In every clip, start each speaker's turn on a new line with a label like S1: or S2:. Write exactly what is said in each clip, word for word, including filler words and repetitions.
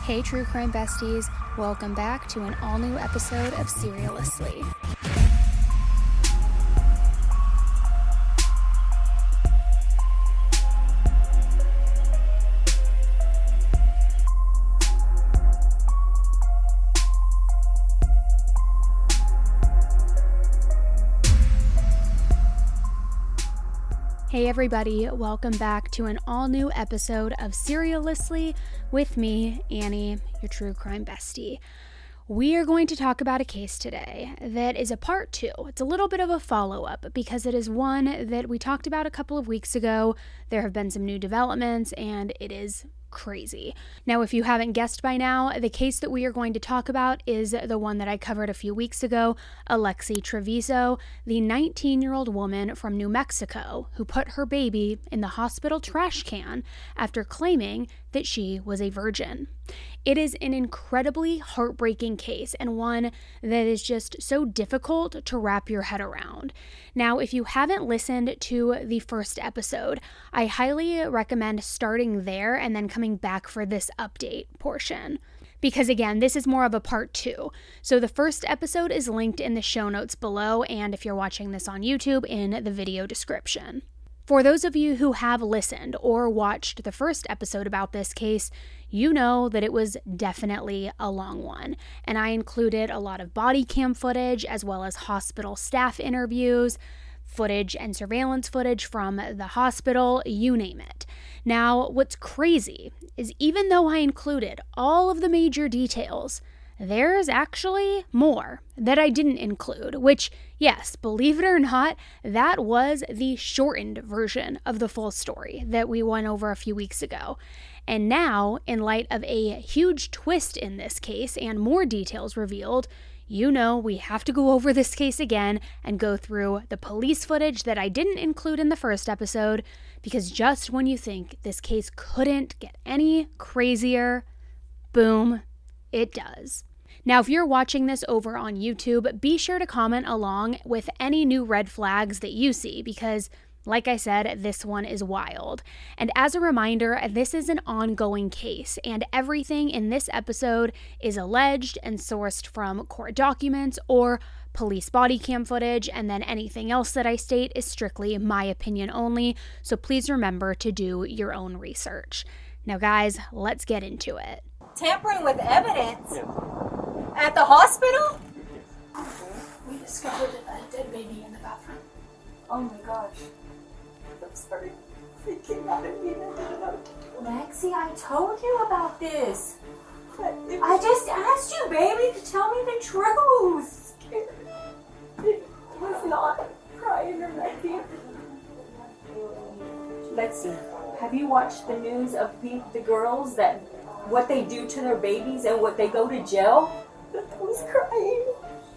S1: Hey True Crime Besties, welcome back to an all-new episode of Serialously. Hey everybody, welcome back to an all-new episode of Serialously with me, Annie, your true crime bestie. We are going to talk about a case today that is a part two. It's a little bit of a follow-up because it is one that we talked about a couple of weeks ago. There have been some new developments and it is crazy. Now, if you haven't guessed by now, the case that we are going to talk about is the one that I covered a few weeks ago, Alexi Trevizo, the nineteen-year-old woman from New Mexico who put her baby in the hospital trash can after claiming that she was a virgin. It is an incredibly heartbreaking case and one that is just so difficult to wrap your head around. Now, if you haven't listened to the first episode, I highly recommend starting there and then coming back for this update portion. Because again, this is more of a part two. So the first episode is linked in the show notes below, and if you're watching this on YouTube, in the video description. For those of you who have listened or watched the first episode about this case, you know that it was definitely a long one, and I included a lot of body cam footage as well as hospital staff interviews, footage and surveillance footage from the hospital, you name it. Now, what's crazy is even though I included all of the major details, there is actually more that I didn't include, which, yes, believe it or not, that was the shortened version of the full story that we went over a few weeks ago. And now, in light of a huge twist in this case and more details revealed, you know we have to go over this case again and go through the police footage that I didn't include in the first episode, because just when you think this case couldn't get any crazier, boom, it does. Now, if you're watching this over on YouTube, be sure to comment along with any new red flags that you see because, like I said, this one is wild. And as a reminder, this is an ongoing case, and everything in this episode is alleged and sourced from court documents or police body cam footage, and then anything else that I state is strictly my opinion only, so please remember to do your own research. Now, guys, let's get into it.
S2: Tampering with evidence? Yeah. At the hospital?
S3: We discovered a dead baby in the bathroom.
S2: Oh my gosh. I'm sorry. They came out at me and I didn't know what to do.
S3: Lexi, I told you about this.
S2: But it
S3: I just asked you, baby, to tell me the truth.
S2: scared. It was not crying or nothing.
S3: Lexi, have you watched the news of the, the girls that what they do to their babies and what they go to jail?
S2: I was crying.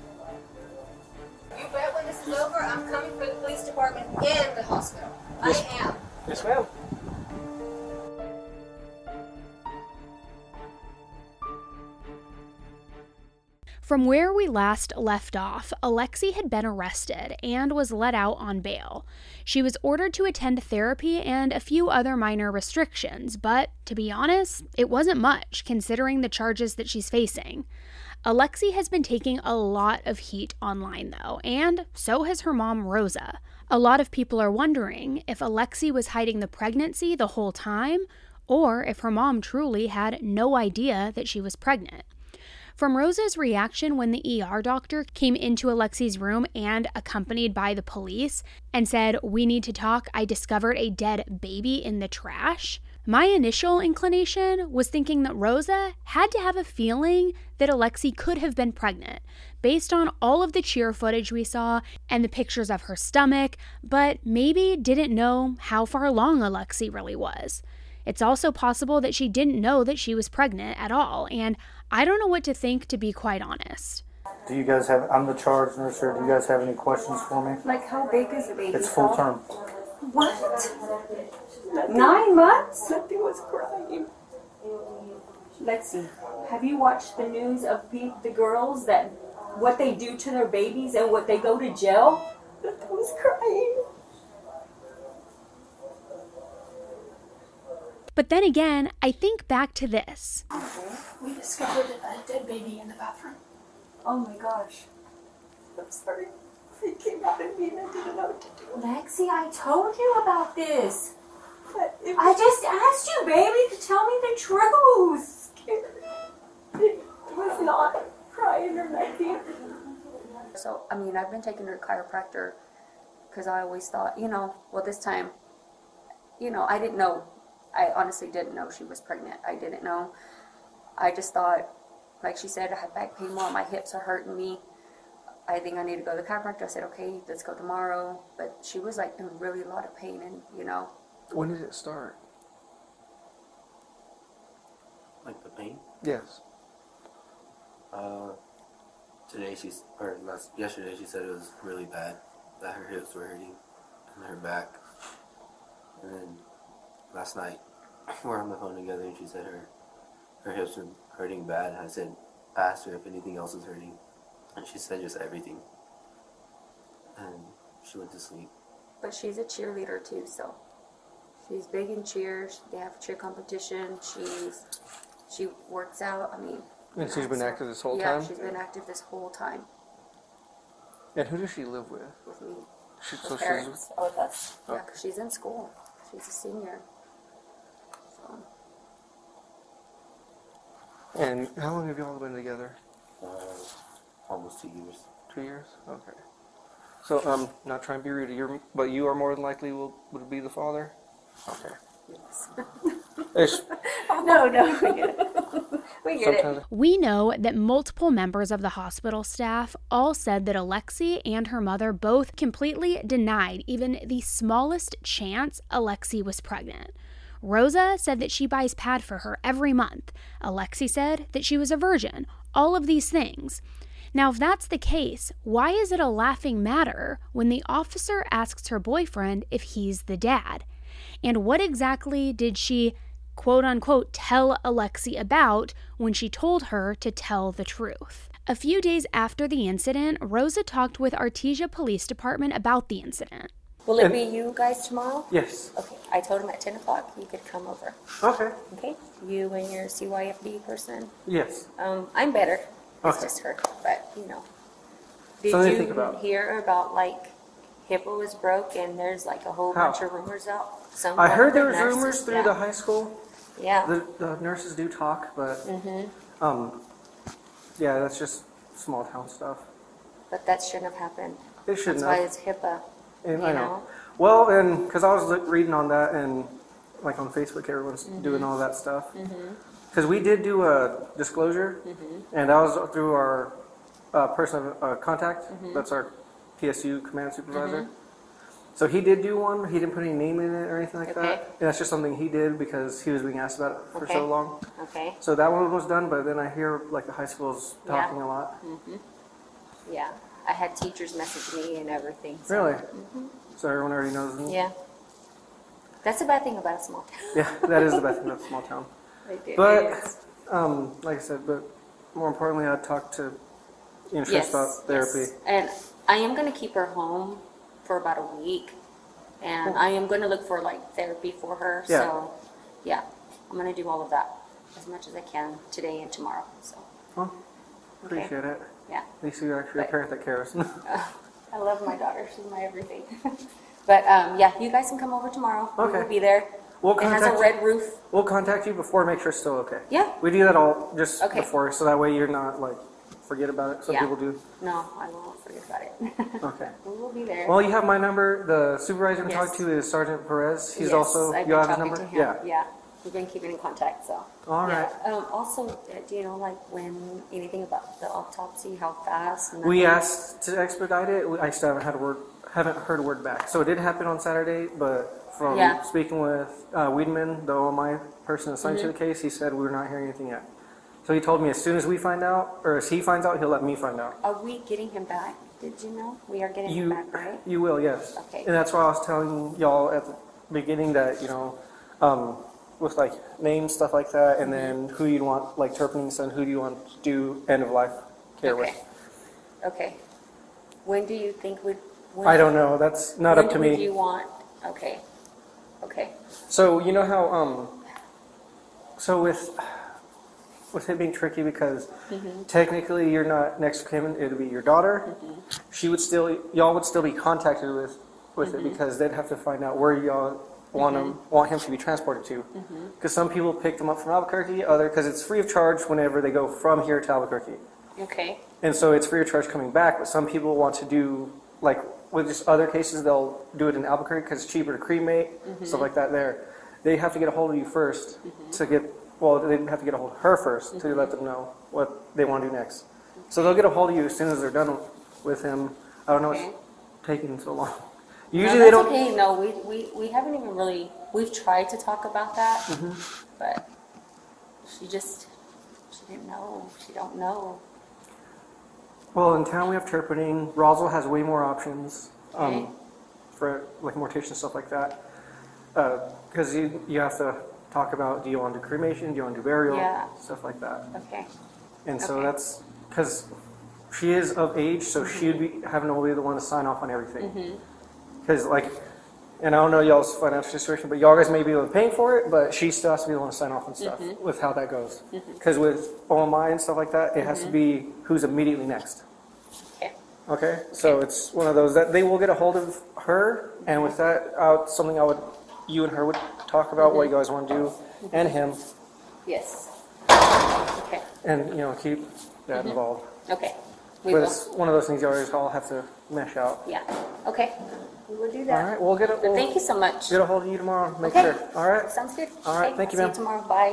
S4: You bet when this is over, I'm coming for the police department and the hospital.
S5: Yes.
S4: I am.
S5: Yes, ma'am.
S1: From where we last left off, Alexi had been arrested and was let out on bail. She was ordered to attend therapy and a few other minor restrictions, but to be honest, it wasn't much considering the charges that she's facing. Alexi has been taking a lot of heat online though, and so has her mom Rosa. A lot of people are wondering if Alexi was hiding the pregnancy the whole time, or if her mom truly had no idea that she was pregnant. From Rosa's reaction when the E R doctor came into Alexi's room and accompanied by the police and said, "We need to talk, I discovered a dead baby in the trash," my initial inclination was thinking that Rosa had to have a feeling that Alexi could have been pregnant, based on all of the cheer footage we saw and the pictures of her stomach, but maybe didn't know how far along Alexi really was. It's also possible that she didn't know that she was pregnant at all, and I don't know what to think, to be quite honest.
S5: Do you guys have, I'm the charge nurse here, do you guys have any questions for me?
S2: Like, how big is the baby?
S5: It's full term.
S2: What? Nothing,
S3: Nine months?
S2: nothing was crying.
S3: Lexi, have you watched the news of the, the girls that what they do to their babies and what they go to jail?
S2: Nothing was crying.
S1: But then again, I think back to this.
S2: We discovered a dead baby in the bathroom.
S3: Oh my gosh.
S2: I'm sorry. It came out of me and I didn't know what to do.
S3: Lexi, I told you about this.
S2: But it
S3: I
S2: was
S3: just asked you, baby, to tell me the truth.
S2: scared. It was not crying or nothing.
S6: So, I mean, I've been taking her to chiropractor because I always thought, you know, well, this time, you know, I didn't know. I honestly didn't know she was pregnant. I didn't know. I just thought, like she said, I have back pain more. My hips are hurting me. I think I need to go to the chiropractor. I said, okay, let's go tomorrow. But she was like in really a lot of pain, and, you know.
S5: When did it start?
S7: Like the pain?
S5: Yes.
S7: Uh, today she's, or last, yesterday she said it was really bad, that her hips were hurting and her back. And then last night we're on the phone together and she said her, her hips were hurting bad. And I said, I asked her if anything else was hurting. And she said just everything. And she went to sleep.
S6: But she's a cheerleader too, so she's big in cheers. They have a cheer competition. She's she works out. I mean,
S5: And she's been
S6: so-
S5: active this whole
S6: yeah,
S5: time?
S6: Yeah, she's been active this whole time
S5: And who does she live with?
S6: with me.
S5: She,
S6: Her
S5: so she's,
S6: parents are with us.
S5: Oh.
S6: Yeah, 'cause she's in school. She's a senior. So
S5: and how long have y'all been together?
S7: Uh, almost two years.
S5: Two years? Okay. So, um, not trying to be rude, you're, but you are more than likely will would be the father? Okay.
S6: yes.
S5: It's,
S6: no, no, we get it. We get it.
S5: sometimes
S1: We know that multiple members of the hospital staff all said that Alexi and her mother both completely denied even the smallest chance Alexi was pregnant. Rosa said that she buys pad for her every month. Alexi said that she was a virgin. All of these things. Now, if that's the case, why is it a laughing matter when the officer asks her boyfriend if he's the dad? And what exactly did she, quote unquote, tell Alexi about when she told her to tell the truth? A few days after the incident, Rosa talked with Artesia Police Department about the incident.
S6: Will it be you guys tomorrow?
S5: yes.
S6: Okay, I told him at ten o'clock you could come over.
S5: Okay.
S6: Okay? You and your C Y F D person.
S5: Yes.
S6: Um, I'm better. It's
S5: Okay.
S6: just her, but you know. Did
S5: Something to
S6: you
S5: think about.
S6: hear about like HIPAA was broke and there's like a whole
S5: How?
S6: bunch of rumors out? Some
S5: I
S6: one
S5: heard
S6: of the
S5: there was
S6: nurses-
S5: rumors through
S6: yeah.
S5: the high school.
S6: Yeah.
S5: The, the nurses do talk, but
S6: Mm-hmm.
S5: um, yeah, that's just small town stuff.
S6: But that shouldn't have happened.
S5: It shouldn't
S6: That's why
S5: have.
S6: it's HIPAA.
S5: And
S6: you
S5: I know.
S6: know?
S5: Well, and because I was li- reading on that and like on Facebook, everyone's
S6: Mm-hmm.
S5: doing all that stuff. Because we did do a disclosure,
S6: Mm-hmm.
S5: and that was through our uh, person of uh, contact.
S6: Mm-hmm.
S5: That's our P S U command supervisor. So he did do one. He didn't put any name in it or anything like
S6: Okay.
S5: that. And that's just something he did because he was being asked about it for
S6: Okay.
S5: so long.
S6: Okay.
S5: So that one was done, but then I hear like the high school's
S6: Yeah.
S5: talking a lot.
S6: Yeah. I had teachers message me and everything. So.
S5: Really? So everyone already knows.
S6: Mm-hmm. Yeah. That's the bad thing about a small town.
S5: Yeah, that is the best thing about a small town.
S6: They do.
S5: But,
S6: It is.
S5: um, like I said, but more importantly, I talked to insurance
S6: Yes,
S5: about therapy.
S6: yes. And I am going to keep her home for about a week. And I am going to look for like therapy for her.
S5: Yeah.
S6: So, yeah, I'm going to do all of that as much as I can today and tomorrow. So,
S5: Well,
S6: Okay.
S5: appreciate it.
S6: yeah.
S5: At least you're actually a
S6: But-
S5: parent that cares.
S6: I love my daughter. She's my everything. But um, yeah, you guys can come over tomorrow.
S5: Okay.
S6: We'll be there.
S5: We'll
S6: It has a
S5: contact
S6: red roof.
S5: We'll contact you before, make sure it's still okay.
S6: Yeah.
S5: We do that all just
S6: Okay.
S5: before, so that way you're not like forget about it. Some
S6: Yeah.
S5: people do.
S6: No, I won't forget about it.
S5: Okay.
S6: We will be there.
S5: Well, you have my number. The supervisor to talk
S6: Yes.
S5: to is Sergeant Perez. He's
S6: Yes,
S5: also.
S6: I've
S5: You
S6: been
S5: have his
S6: talking
S5: number.
S6: to him.
S5: Yeah.
S6: Yeah. We've been keeping in contact. So.
S5: All right.
S6: Yeah. Um, also, uh, do you know like when anything about the autopsy? How fast? And
S5: We
S6: nothing?
S5: asked to expedite it. We- I still haven't had a word, haven't heard a word back. So it did happen on Saturday, but from
S6: Yeah.
S5: speaking with uh, Weedman, the O M I person assigned
S6: Mm-hmm.
S5: to the case, he said we're not hearing anything yet. So he told me as soon as we find out, or as he finds out, he'll let me find out.
S6: Are we getting him back? Did you know? We are getting him
S5: You,
S6: back, right?
S5: you will, yes.
S6: Okay.
S5: And that's why I was telling y'all at the beginning that you know, um, with like names, stuff like that, and
S6: Mm-hmm.
S5: then who you'd want, like Turpin's son, who do you want to do end of life care
S6: Okay.
S5: with?
S6: Okay. When do you think would? When,
S5: I don't know. That's not
S6: when
S5: up to
S6: would
S5: me.
S6: you want? Okay. Okay.
S5: So you know how um, So with with it being tricky because
S6: Mm-hmm.
S5: technically you're not next of kin, it would be your daughter.
S6: Mm-hmm.
S5: She would still, y'all would still be contacted with with
S6: Mm-hmm.
S5: it because they'd have to find out where y'all want him want him to be transported to.
S6: Mm-hmm.
S5: Because some people pick them up from Albuquerque, other because it's free of charge whenever they go from here to Albuquerque,
S6: Okay.
S5: and so it's free of charge coming back. But some people want to do like with just other cases, they'll do it in Albuquerque because it's cheaper to cremate,
S6: Mm-hmm.
S5: stuff like that. There, they have to get a hold of you first to get. Well, they have to get a hold of her 1st
S6: Mm-hmm.
S5: to let them know what they want to do next. So they'll get a hold of you as soon as they're done with him. I don't know
S6: Okay.
S5: what's taking so long.
S6: No,
S5: Usually
S6: that's
S5: they don't.
S6: okay. No, we, we, we haven't even really, we've tried to talk about that,
S5: Mm-hmm.
S6: but she just, she didn't know. She don't know.
S5: Well, in town we have turpentine. Roswell has way more options um,
S6: Okay.
S5: for like mortician stuff like that. Because you you have to talk about, do you want to do cremation, do you want to do burial,
S6: Yeah.
S5: stuff like that.
S6: Okay.
S5: And so
S6: Okay.
S5: that's because she is of age, so she'd be having to be the one to sign off on everything.
S6: Mm-hmm.
S5: Because like, and I don't know y'all's financial situation, but y'all guys may be able to pay for it, but she still has to be the one to sign off on stuff
S6: Mm-hmm.
S5: with how that goes. Because with O M I and stuff like that, it has to be who's immediately next.
S6: Okay.
S5: Okay, so it's one of those that they will get a hold of her, and with that, uh, something I would, you and her would talk about what you guys want to do, and him,
S6: Yes. Okay.
S5: and you know keep that involved.
S6: Okay. We
S5: But
S6: will.
S5: it's one of those things you always all have to mesh out.
S6: Yeah. Okay. We will do
S5: All
S6: that.
S5: right, we'll get it.
S6: But
S5: We'll
S6: thank you so much.
S5: get a hold of you tomorrow. Make
S6: Okay.
S5: sure. All right.
S6: Sounds good.
S5: All right,
S6: Okay,
S5: thank you,
S6: see
S5: ma'am.
S6: you tomorrow. Bye.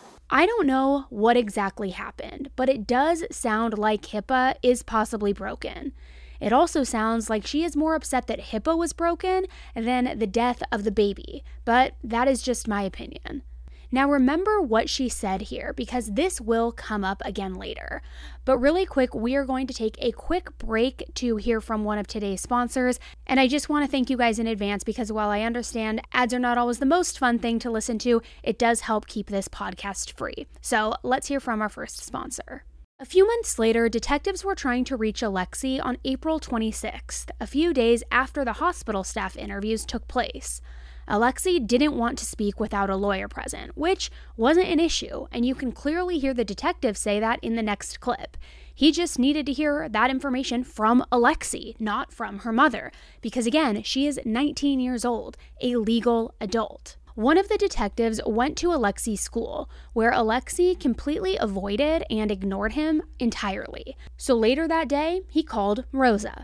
S1: I don't know what exactly happened, but it does sound like HIPAA is possibly broken. It also sounds like she is more upset that HIPAA was broken than the death of the baby, but that is just my opinion. Now remember what she said here, because this will come up again later. But really quick, we are going to take a quick break to hear from one of today's sponsors. And I just want to thank you guys in advance because while I understand ads are not always the most fun thing to listen to, it does help keep this podcast free. So let's hear from our first sponsor. A few months later, detectives were trying to reach Alexi on April twenty-sixth, a few days after the hospital staff interviews took place. Alexi didn't want to speak without a lawyer present, which wasn't an issue, and you can clearly hear the detective say that in the next clip. He just needed to hear that information from Alexi, not from her mother, because again, she is nineteen years old, a legal adult. One of the detectives went to Alexi's school, where Alexi completely avoided and ignored him entirely. So later that day, he called Rosa.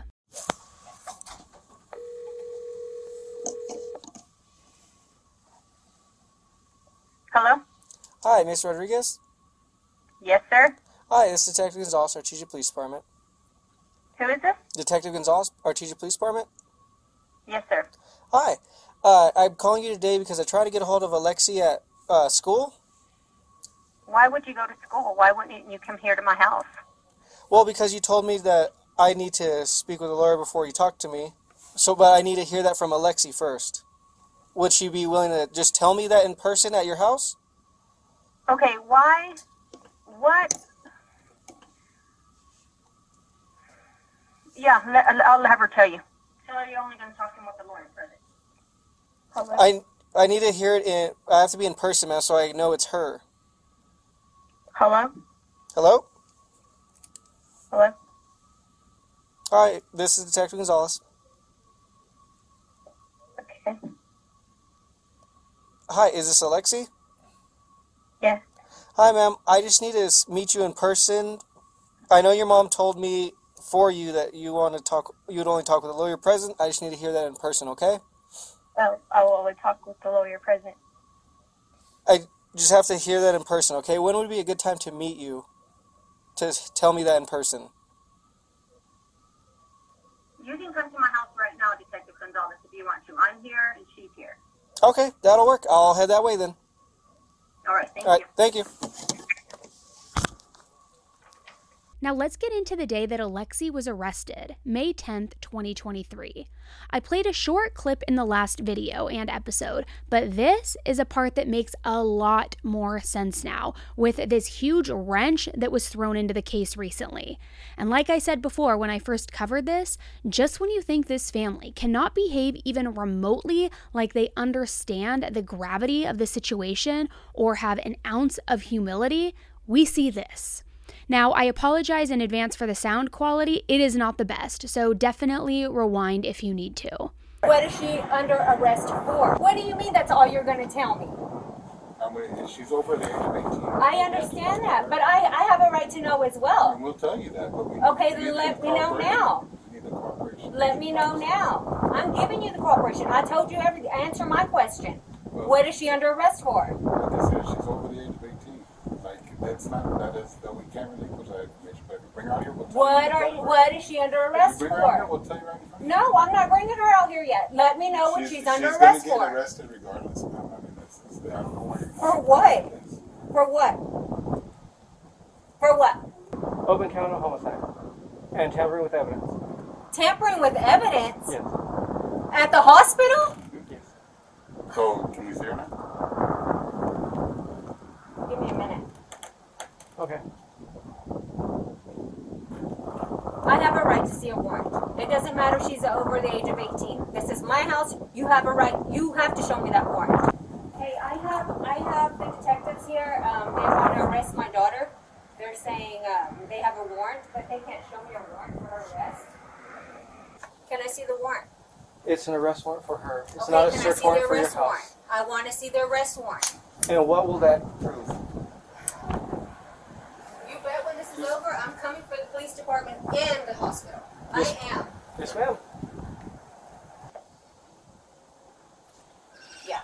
S8: Hello?
S5: Hi, Miss Rodriguez.
S8: Yes, sir?
S5: Hi, this is Detective Gonzalez, Artesia Police Department.
S8: Who is this?
S5: Detective Gonzalez, Artesia Police Department.
S8: Yes, sir.
S5: Hi. Uh, I'm calling you today because I tried to get a hold of Alexi at uh, school.
S8: Why would you go to school? Why wouldn't you come here to my house?
S5: Well, because you told me that I need to speak with a lawyer before you talk to me. So, but I need to hear that from Alexi first. Would she be willing to just tell me that in person at your house?
S8: Okay, why? What? Yeah, let, I'll have her tell you. Tell her you're only going to talk to him with the lawyer present. Hello?
S5: I I need to hear it in. I have to be in person, man, so I know it's her.
S8: Hello?
S5: Hello.
S8: Hello?
S5: Hi, this is Detective Gonzalez.
S8: Okay.
S5: Hi, is this Alexi?
S8: Yeah.
S5: Hi, ma'am. I just need to s- meet you in person. I know your mom told me for you that you want to talk. You would only talk with a lawyer present. I just need to hear that in person, okay?
S8: Well, I will only talk with the lawyer present.
S5: I just have to hear that in person, okay? When would be a good time to meet you? To s- tell me that in person.
S8: You can come to my house right now, Detective Gonzalez, if you want to. I'm here and she's here.
S5: Okay, that'll work. I'll head that way then.
S8: All right, thank
S5: All right,
S8: you.
S5: thank you.
S1: Now let's get into the day that Alexi was arrested, May tenth, twenty twenty-three. I played a short clip in the last video and episode, but this is a part that makes a lot more sense now with this huge wrench that was thrown into the case recently. And like I said before when I first covered this, just when you think this family cannot behave even remotely like they understand the gravity of the situation or have an ounce of humility, we see this. Now, I apologize in advance for the sound quality. It is not the best, so definitely rewind if you need to.
S3: What is she under arrest for? What do you mean that's all you're going to tell me?
S9: I mean, she's over the age of eighteen.
S3: I understand that, but I, I have a right to know as well.
S9: And we'll tell you that, but we
S3: Okay,
S9: we
S3: then
S9: need
S3: let
S9: the
S3: me know now.
S9: cooperation. We need the cooperation.
S3: Let me know now. I'm giving you the cooperation. I told you every answer my question.
S9: Well,
S3: What is she under arrest for?
S9: Like I said, she's over the age of eighteen. Like, that's not, that is, that we can't really put that information, but if you bring her out here, we'll tell
S3: What
S9: you.
S3: are what is she under arrest
S9: If you bring her out here,
S3: for?
S9: we'll tell you right in front.
S3: No, I'm not bringing her out here yet. Let me know what she's, under
S9: she's
S3: arrest
S9: gonna
S3: for.
S9: get arrested regardless, ma'am. I mean, that's, that's, I don't know why you're
S3: For what? For what? For what?
S5: Open count of homicide and tampering with evidence.
S3: Tampering with evidence
S5: Yes.
S3: at the hospital?
S5: Yes.
S9: So, can we see her now?
S3: Give me a minute.
S5: Okay.
S3: I have a right to see a warrant. It doesn't matter if she's over the age of eighteen. This is my house. You have a right. You have to show me that warrant. Hey, I have I have the detectives here. Um, they want to arrest my daughter. They're saying um, they have a warrant, but they can't show me a warrant for her arrest. Can I see the warrant?
S5: It's an arrest warrant for her. It's
S3: Okay,
S5: not a
S3: can I
S5: search
S3: see
S5: warrant
S3: the
S5: for your
S3: arrest warrant?
S5: house.
S3: I want to see the arrest warrant.
S5: And what will that prove?
S4: You bet when this is over, I'm coming for the police department and the hospital.
S5: Yes.
S4: I am.
S5: Yes, ma'am.
S3: Yeah.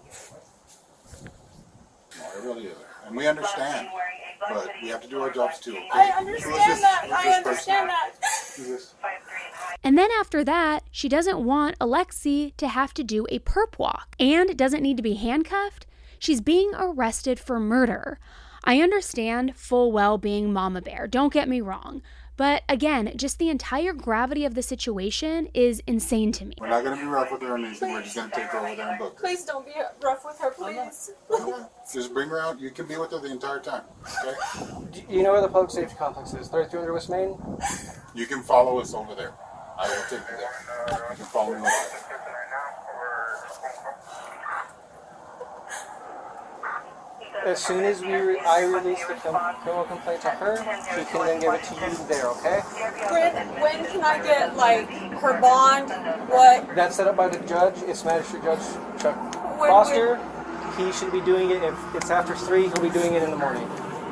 S9: No, it really isn't. And we understand, but we have to do our jobs too, okay?
S3: I understand that. I understand that.
S1: And then after that, she doesn't want Alexi to have to do a perp walk and doesn't need to be handcuffed. She's being arrested for murder. I understand full well being Mama Bear, don't get me wrong. But again, just the entire gravity of the situation is insane to me.
S9: We're not going to be rough with her or anything. We're just going to take her over there and book her.
S3: Please don't be rough with her, please.
S9: Just bring her out. You can be with her the entire time, okay?
S5: Do you know where the public safety complex is? thirty-three hundred West Main?
S9: You can follow us over there. I will take you there. You can follow me over there.
S5: As soon as we re- I release the com- criminal complaint to her, she can then give it to you there, okay?
S3: When, when can I get, like, her bond? What?
S5: That's set up by the judge. It's Magistrate Judge Chuck
S3: When-
S5: Foster. He should be doing it. If it's after three, he'll be doing it in the morning.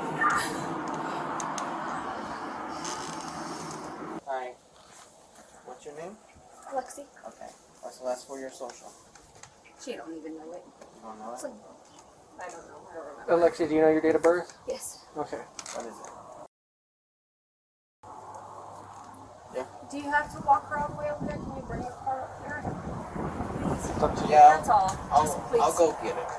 S10: Hi. What's your name?
S3: Lexi.
S10: Okay. What's the last four of your social?
S3: She don't even know it.
S10: You don't know it?
S3: I don't know. I don't remember.
S5: Alexia, do you know your date of birth?
S3: Yes.
S5: Okay.
S10: What is it?
S3: Do you have to walk her all the way over there? Can you bring your car up here? Please.
S5: It's up to you.
S10: Yeah.
S3: That's all.
S10: I'll,
S3: Just please.
S10: I'll go get it.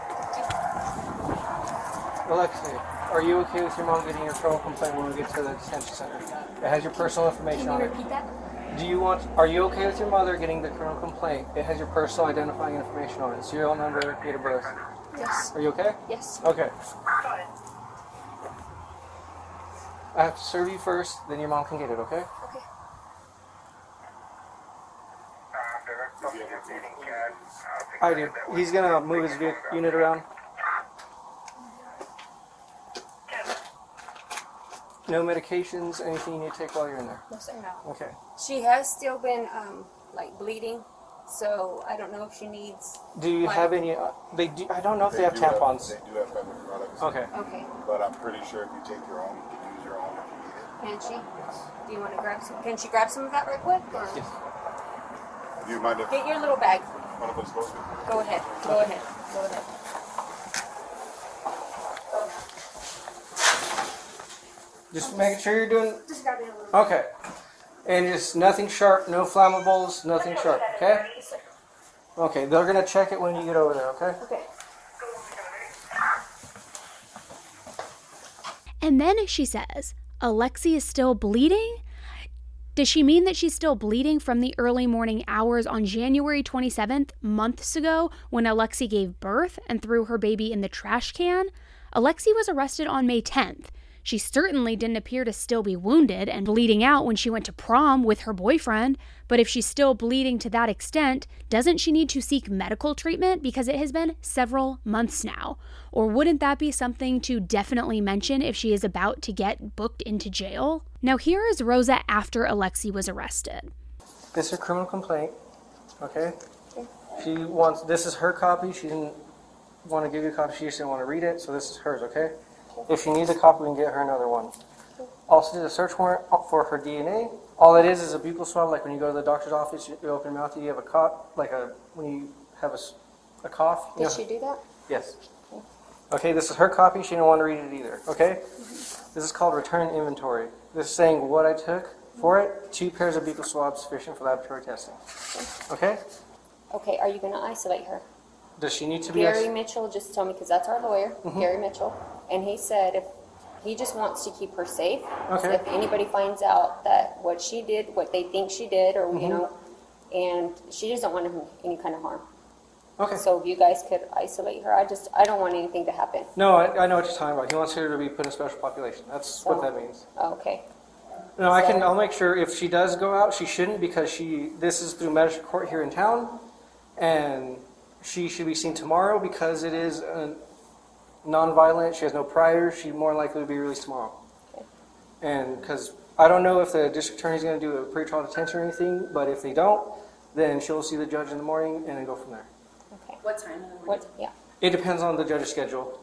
S5: Alexia, are you okay with your mom getting your criminal complaint when we get to the detention center? It has your personal information
S3: Can you
S5: on it.
S3: repeat that?
S5: Do you want? Are you okay with your mother getting the criminal complaint? It has your personal identifying information on it. Serial number, date of birth.
S3: Yes.
S5: Are you okay?
S3: Yes.
S5: Okay. I have to serve you first, then your mom can get it, okay?
S3: Okay.
S5: I do. He's gonna move his vehicle unit around. No medications, anything you need to take while you're in there?
S3: No, sir, no.
S5: Okay.
S3: She has still been, um, like, bleeding, so I don't know if she needs...
S5: Do you
S3: Like-
S5: have any, uh, they do, I don't know if they, have
S9: do
S5: tampons.
S9: They do have family products.
S5: Okay.
S3: Okay.
S9: But I'm pretty sure if you take your own, you can use your own if you need it.
S3: Can she? Do you want to grab some? Can she grab some of that right quick? Or?
S5: Yes.
S9: Do you mind if
S3: Get your little bag.
S9: one of us goes with you?
S3: Go ahead. Go ahead. Go ahead.
S5: Just making sure you're doing,
S3: Just grab it a little.
S5: okay. And just nothing sharp, no flammables, nothing sharp, okay?
S3: Yes, sir.
S5: Okay, they're gonna check it when you get over there, okay?
S3: Okay.
S1: And then she says, Alexi is still bleeding? Does she mean that she's still bleeding from the early morning hours on January twenty-seventh, months ago, when Alexi gave birth and threw her baby in the trash can? Alexi was arrested on May tenth. She certainly didn't appear to still be wounded and bleeding out when she went to prom with her boyfriend, but if she's still bleeding to that extent, doesn't she need to seek medical treatment because it has been several months now? Or wouldn't that be something to definitely mention if she is about to get booked into jail? Now here is Rosa after Alexi was arrested.
S5: This is her criminal complaint, okay? She wants, this is her copy. She didn't want to give you a copy. She just didn't want to read it, so this is hers, okay? If she needs a copy, we can get her another one. Also did a search warrant for her D N A. All it is is a buccal swab, like when you go to the doctor's office, you open your mouth, you have a cough, like a, when you have a, a cough.
S4: Did
S5: you know,
S4: she do that?
S5: Yes. Okay, this is her copy. She didn't want to read it either, okay? This is called return inventory. This is saying what I took for it. Two pairs of buccal swabs sufficient for laboratory testing. Okay?
S4: Okay, are you going to isolate her?
S5: Does she need to be...
S4: Gary
S5: is-
S4: Mitchell just told me, because that's our lawyer,
S5: Mhm.
S4: Gary Mitchell, and he said if he just wants to keep her safe.
S5: Okay.
S4: So if anybody finds out that what she did, what they think she did, or
S5: Mhm.
S4: you know, and she doesn't want him any kind of harm.
S5: Okay.
S4: So if you guys could isolate her, I just I don't want anything to happen.
S5: No, I, I know what you're talking about. He wants her to be put in a special population. That's
S4: So-
S5: what that means.
S4: Oh, okay.
S5: No, I can.
S4: So-
S5: I'll make sure if she does go out, she shouldn't because she. This is through magistrate court here in town, and she should be seen tomorrow because it is uh, non-violent. She has no priors. She more likely to be released tomorrow.
S4: Okay.
S5: And because I don't know if the district attorney is going to do a pretrial detention or anything, but if they don't, then she'll see the judge in the morning and then go from there.
S4: Okay.
S6: What time in the morning?
S4: What? Yeah.
S5: It depends on the judge's schedule.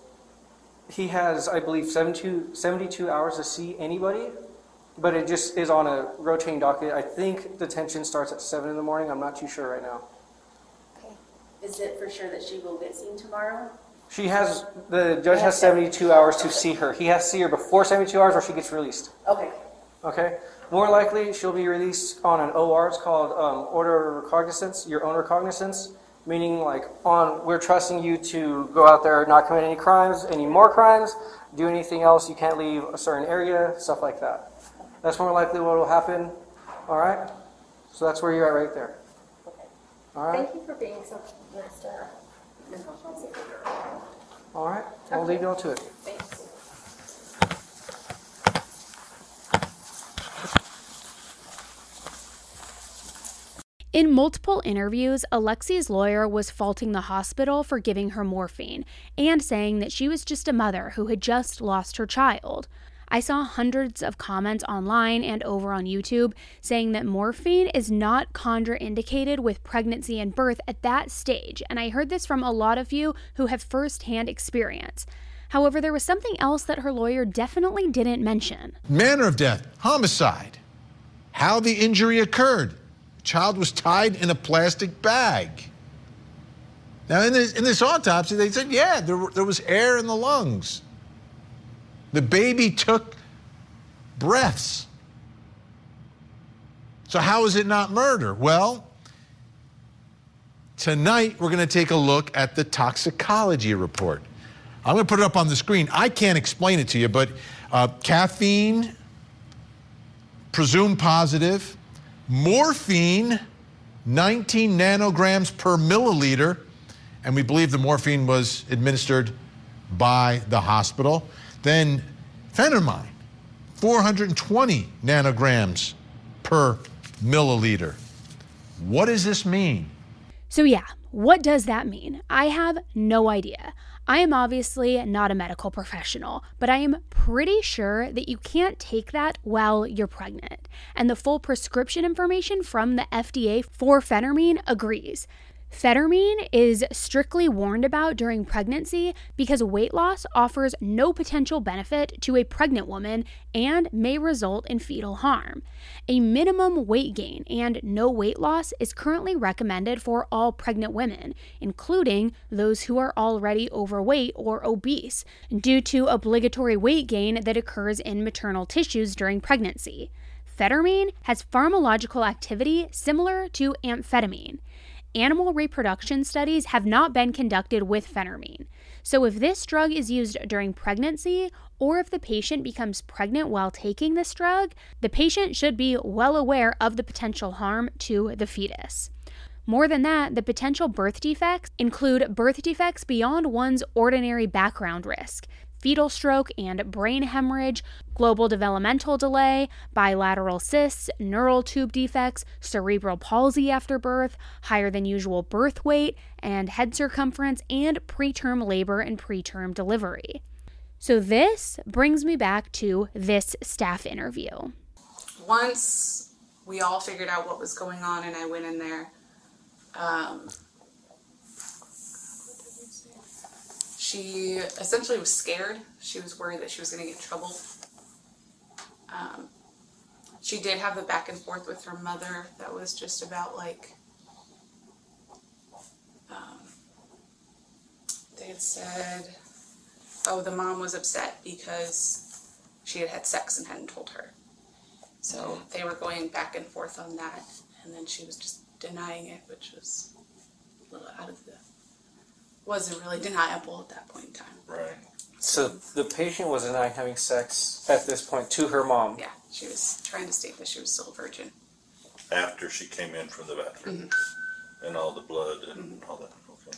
S5: He has, I believe, seventy-two, seventy-two hours to see anybody, but it just is on a rotating docket. I think detention starts at seven in the morning. I'm not too sure right now.
S4: Okay.
S6: Is it for sure that she will get seen tomorrow?
S5: She has, the judge has seventy-two hours to see her. He has to see her before seventy-two hours or she gets released.
S6: Okay.
S5: Okay? More likely, she'll be released on an O R. It's called um, order of recognizance, your own recognizance, meaning like on, we're trusting you to go out there, not commit any crimes, any more crimes, do anything else, you can't leave a certain area, stuff like that. That's more likely what will happen. All right? So that's where you're at right there. All right?
S4: Thank you for being so nice to her.
S5: All right? I'll leave you all to it.
S4: Thanks.
S1: In multiple interviews, Alexi's lawyer was faulting the hospital for giving her morphine and saying that she was just a mother who had just lost her child. I saw hundreds of comments online and over on YouTube saying that morphine is not contraindicated with pregnancy and birth at that stage, and I heard this from a lot of you who have firsthand experience. However, there was something else that her lawyer definitely didn't mention.
S11: Manner of death, homicide. How the injury occurred. Child was tied in a plastic bag. Now, in this, in this autopsy, they said, yeah, there, were- there was air in the lungs. The baby took breaths. So how is it not murder? Well, tonight we're going to take a look at the toxicology report. I'm going to put it up on the screen. I can't explain it to you, but uh, caffeine, presumed positive. Morphine, nineteen nanograms per milliliter, and we believe the morphine was administered by the hospital. Then phentermine, four hundred twenty nanograms per milliliter. What does this mean?
S1: So yeah, what does that mean? I have no idea. I am obviously not a medical professional, but I am pretty sure that you can't take that while you're pregnant. And the full prescription information from the F D A for phentermine agrees. Phentermine is strictly warned about during pregnancy because weight loss offers no potential benefit to a pregnant woman and may result in fetal harm. A minimum weight gain and no weight loss is currently recommended for all pregnant women, including those who are already overweight or obese, due to obligatory weight gain that occurs in maternal tissues during pregnancy. Phentermine has pharmacological activity similar to amphetamine. Animal reproduction studies have not been conducted with phentermine. So if this drug is used during pregnancy, or if the patient becomes pregnant while taking this drug, the patient should be well aware of the potential harm to the fetus. More than that, the potential birth defects include birth defects beyond one's ordinary background risk, fetal stroke and brain hemorrhage, global developmental delay, bilateral cysts, neural tube defects, cerebral palsy after birth, higher than usual birth weight and head circumference, and preterm labor and preterm delivery. So this brings me back to this staff interview.
S12: Once we all figured out what was going on and I went in there, um, she essentially was scared. She was worried that she was going to get in trouble. Um, she did have the back and forth with her mother that was just about like, um, they had said, oh, the mom was upset because she had had sex and hadn't told her. So they were going back and forth on that, and then she was just denying it, which was a little out of the, wasn't really deniable at that point in time.
S5: Right. So the patient was denying having sex at this point to her mom.
S12: Yeah, she was trying to state that she was still a virgin.
S13: After she came in from the bathroom, mm-hmm. and all the blood and mm-hmm. all that. Okay.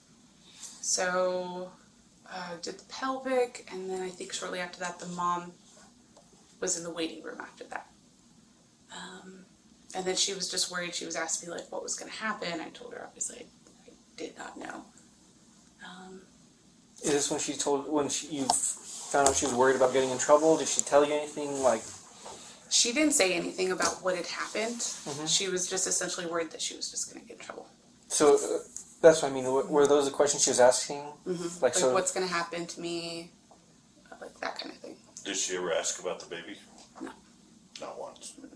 S12: So, uh, did the pelvic, and then I think shortly after that, the mom was in the waiting room after that. Um, and then she was just worried. She was asking me like what was going to happen. I told her obviously I, I did not know. Um,
S5: Is this when she told when she, you found out she was worried about getting in trouble? Did she tell you anything like?
S12: She didn't say anything about what had happened.
S5: Mm-hmm.
S12: She was just essentially worried that she was just going to get in trouble.
S5: So uh, that's what I mean. Were those the questions she was asking?
S12: Mm-hmm.
S5: Like,
S12: like
S5: so,
S12: what's going to happen to me, like that kind of thing.
S13: Did she ever ask about the baby?
S12: No.
S13: Not once. Mm-hmm.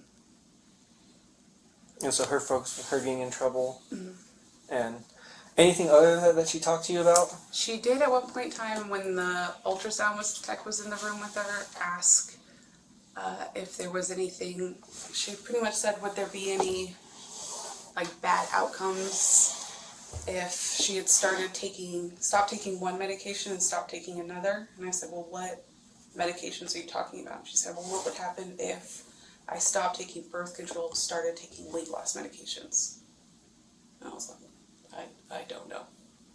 S5: And so her focus was her getting in trouble,
S12: mm-hmm.
S5: and anything other than that, that she talked to you about?
S12: She did at one point in time when the ultrasound was, tech was in the room with her, ask uh, if there was anything. She pretty much said, would there be any like bad outcomes if she had started taking, stopped taking one medication and stopped taking another? And I said, well, what medications are you talking about? She said, well, what would happen if I stopped taking birth control and started taking weight loss medications? And I was like, I, I don't know.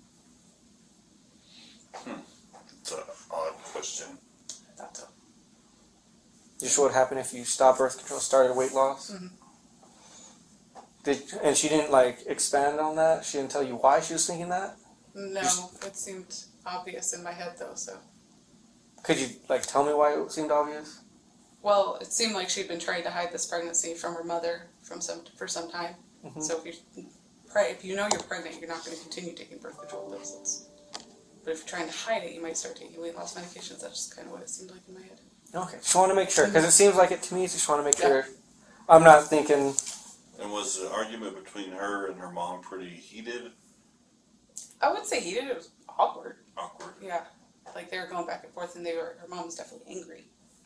S13: Hmm. It's an odd question.
S12: I thought so.
S5: Just what would happen if you stopped birth control, started weight loss?
S12: Mm-hmm.
S5: Did and she didn't like expand on that? She didn't tell you why she was thinking that?
S12: No,
S5: Just,
S12: it seemed obvious in my head though, so.
S5: Could you like tell me why it seemed obvious?
S12: Well, it seemed like she'd been trying to hide this pregnancy from her mother from some for some time.
S5: Mm-hmm.
S12: So if you pray, if you know you're pregnant, you're not going to continue taking birth control pills. It's, but if you're trying to hide it, you might start taking weight loss medications. That's just kind of what it seemed like in my head.
S5: Okay, just want to make sure because it seems like it to me. So just want to make
S12: Yeah.
S5: sure I'm not thinking.
S13: And was the argument between her and her mom pretty heated?
S12: I wouldn't say heated. It was awkward.
S13: Awkward.
S12: Yeah, like they were going back and forth, and they were. Her mom was definitely angry.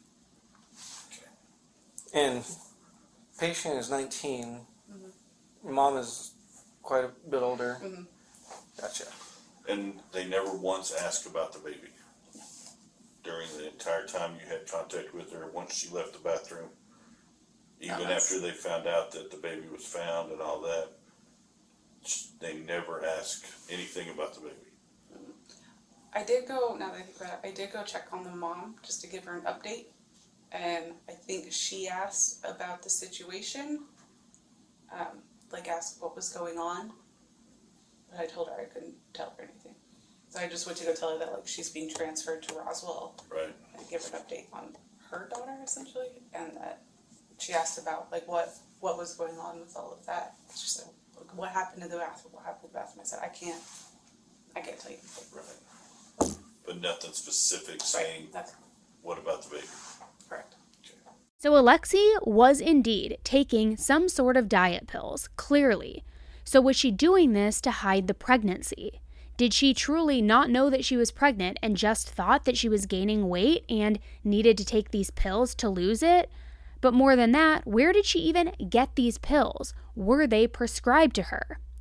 S5: And patient is nineteen.
S12: Mm-hmm.
S5: Your mom is quite a bit older.
S12: Mm-hmm.
S5: Gotcha.
S13: And they never once asked about the baby? During the entire time you had contact with her, once she left the bathroom? Even
S12: No,
S13: after they found out that the baby was found and all that, they never asked anything about the baby?
S12: I did go, now that I think about it, I did go check on the mom just to give her an update. And I think she asked about the situation, um, like asked what was going on. But I told her I couldn't tell her anything. So I just went to go tell her that like she's being transferred to Roswell.
S13: Right.
S12: And give her an update on her daughter essentially. And that she asked about like what, what was going on with all of that. She said, like, what happened to the bathroom? What happened to the bathroom? I said, I can't, I can't tell you anything.
S13: Right. But nothing specific saying,
S12: right. Nothing.
S13: What about the baby?
S12: Correct.
S1: So Alexi was indeed taking some sort of diet pills, clearly. So was she doing this to hide the pregnancy? Did she truly not know that she was pregnant and just thought that she was gaining weight and needed to take these pills to lose it? But more than that, where did she even get these pills? Were they prescribed to her?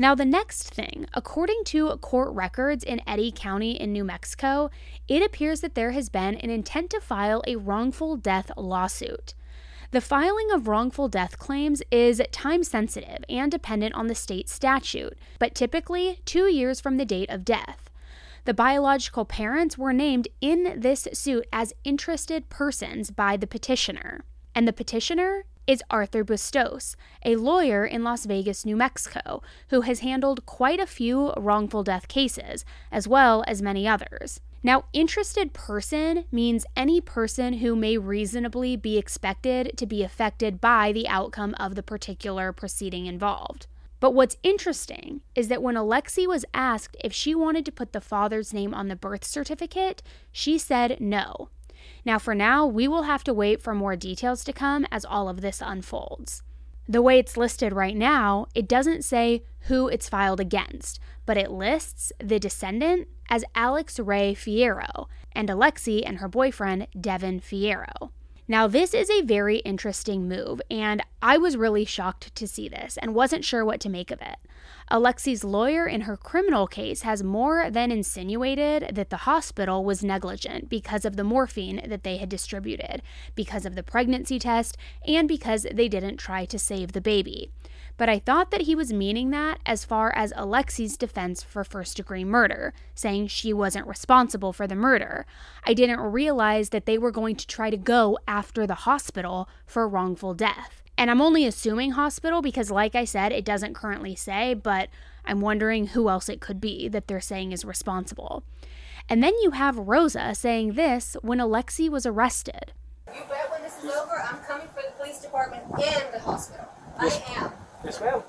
S1: Now, the next thing, according to court records in Eddy County in New Mexico, it appears that there has been an intent to file a wrongful death lawsuit. The filing of wrongful death claims is time-sensitive and dependent on the state statute, but typically two years from the date of death. The biological parents were named in this suit as interested persons by the petitioner, and the petitioner is Arthur Bustos, a lawyer in Las Vegas, New Mexico, who has handled quite a few wrongful death cases, as well as many others. Now, interested person means any person who may reasonably be expected to be affected by the outcome of the particular proceeding involved. But what's interesting is that when Alexi was asked if she wanted to put the father's name on the birth certificate, she said no. Now, for now, we will have to wait for more details to come as all of this unfolds. The way it's listed right now, it doesn't say who it's filed against, but it lists the descendant as Alex Ray Fierro and Alexi and her boyfriend, Devin Fierro. Now, this is a very interesting move, and I was really shocked to see this and wasn't sure what to make of it. Alexi's lawyer in her criminal case has more than insinuated that the hospital was negligent because of the morphine that they had distributed, because of the pregnancy test, and because they didn't try to save the baby. But I thought that he was meaning that as far as Alexi's defense for first-degree murder, saying she wasn't responsible for the murder. I didn't realize that they were going to try to go after the hospital for wrongful death. And I'm only assuming hospital because, like I said, it doesn't currently say, but I'm wondering who else it could be that they're saying is responsible. And then you have Rosa saying this when Alexi was arrested.
S4: You bet when this is over, I'm coming for the police department and the hospital. I am.
S5: Yes, ma'am.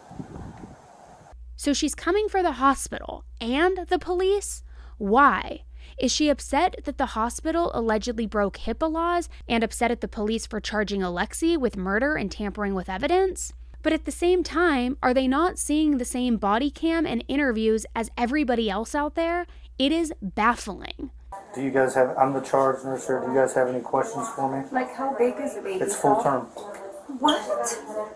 S1: So she's coming for the hospital and the police? Why? Is she upset that the hospital allegedly broke HIPAA laws and upset at the police for charging Alexi with murder and tampering with evidence? But at the same time, are they not seeing the same body cam and interviews as everybody else out there? It is baffling.
S5: Do you guys have, I'm the charge nurse here, do you guys have any questions for me?
S6: Like, how big is the baby?
S5: It's full term.
S6: What?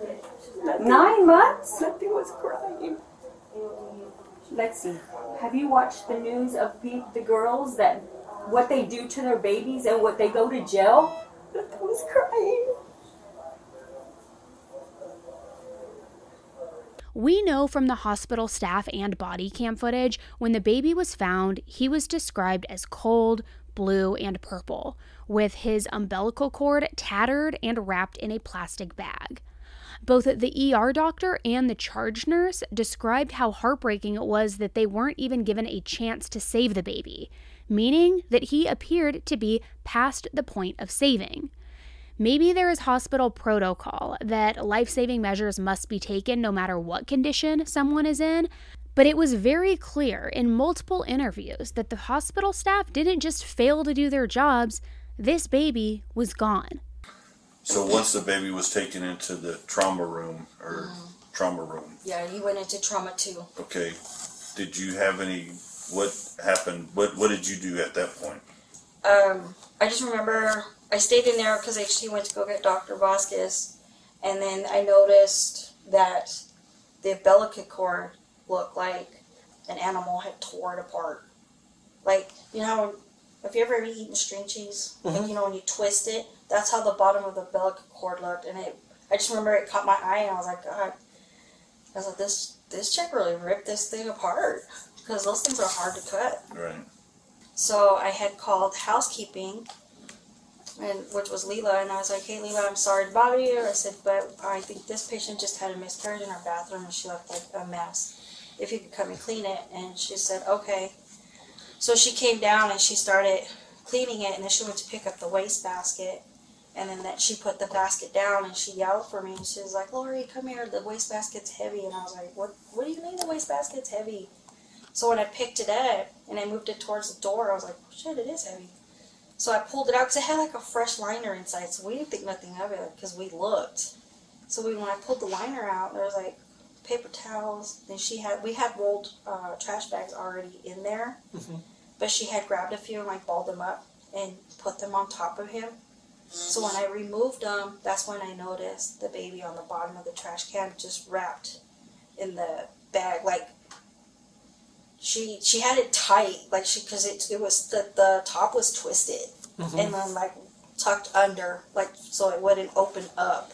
S6: Nine months?
S2: Nothing was crying.
S3: Lexi, have you watched the news of the, the girls that what they do to their babies and what they go to jail?
S2: Nothing was crying.
S1: We know from the hospital staff and body cam footage, when the baby was found, he was described as cold, blue, and purple, with his umbilical cord tattered and wrapped in a plastic bag. Both the E R doctor and the charge nurse described how heartbreaking it was that they weren't even given a chance to save the baby, meaning that he appeared to be past the point of saving. Maybe there is hospital protocol that life-saving measures must be taken no matter what condition someone is in, but it was very clear in multiple interviews that the hospital staff didn't just fail to do their jobs, this baby was gone.
S13: So once the baby was taken into the trauma room, or mm. trauma room.
S4: Yeah, he went into trauma too.
S13: Okay. Did you have any, what happened, what, what did you do at that point?
S4: Um, I just remember I stayed in there because she went to go get Doctor Vasquez, and then I noticed that the umbilical cord looked like an animal had tore it apart. Like, you know how, have you ever eaten string cheese? Mm-hmm. And you know, when you twist it, that's how the bottom of the umbilical cord looked. And it, I just remember it caught my eye, and I was like, God, I was like, this, this chick really ripped this thing apart. Because those things are hard to cut.
S13: Right.
S4: So I had called housekeeping, and which was Leela, and I was like, hey Leela, I'm sorry to bother you. I said, but I think this patient just had a miscarriage in her bathroom and she left like a mess. If you could come and clean it. And she said, okay. So she came down and she started cleaning it, and then she went to pick up the wastebasket, and then that she put the basket down and she yelled for me, and she was like, Lori, come here, the wastebasket's heavy. And I was like, what, what do you mean the wastebasket's heavy? So when I picked it up and I moved it towards the door, I was like, shit, it is heavy. So I pulled it out because it had like a fresh liner inside, so we didn't think nothing of it because we looked. So we, when I pulled the liner out, there was like paper towels. Then she had, we had rolled uh, trash bags already in there, mm-hmm. but she had grabbed a few and like balled them up and put them on top of him. So when I removed them, that's when I noticed the baby on the bottom of the trash can just wrapped in the bag. Like she she had it tight, like she because it it was the the top was twisted
S5: Mm-hmm.
S4: and then like tucked under, like so it wouldn't open up.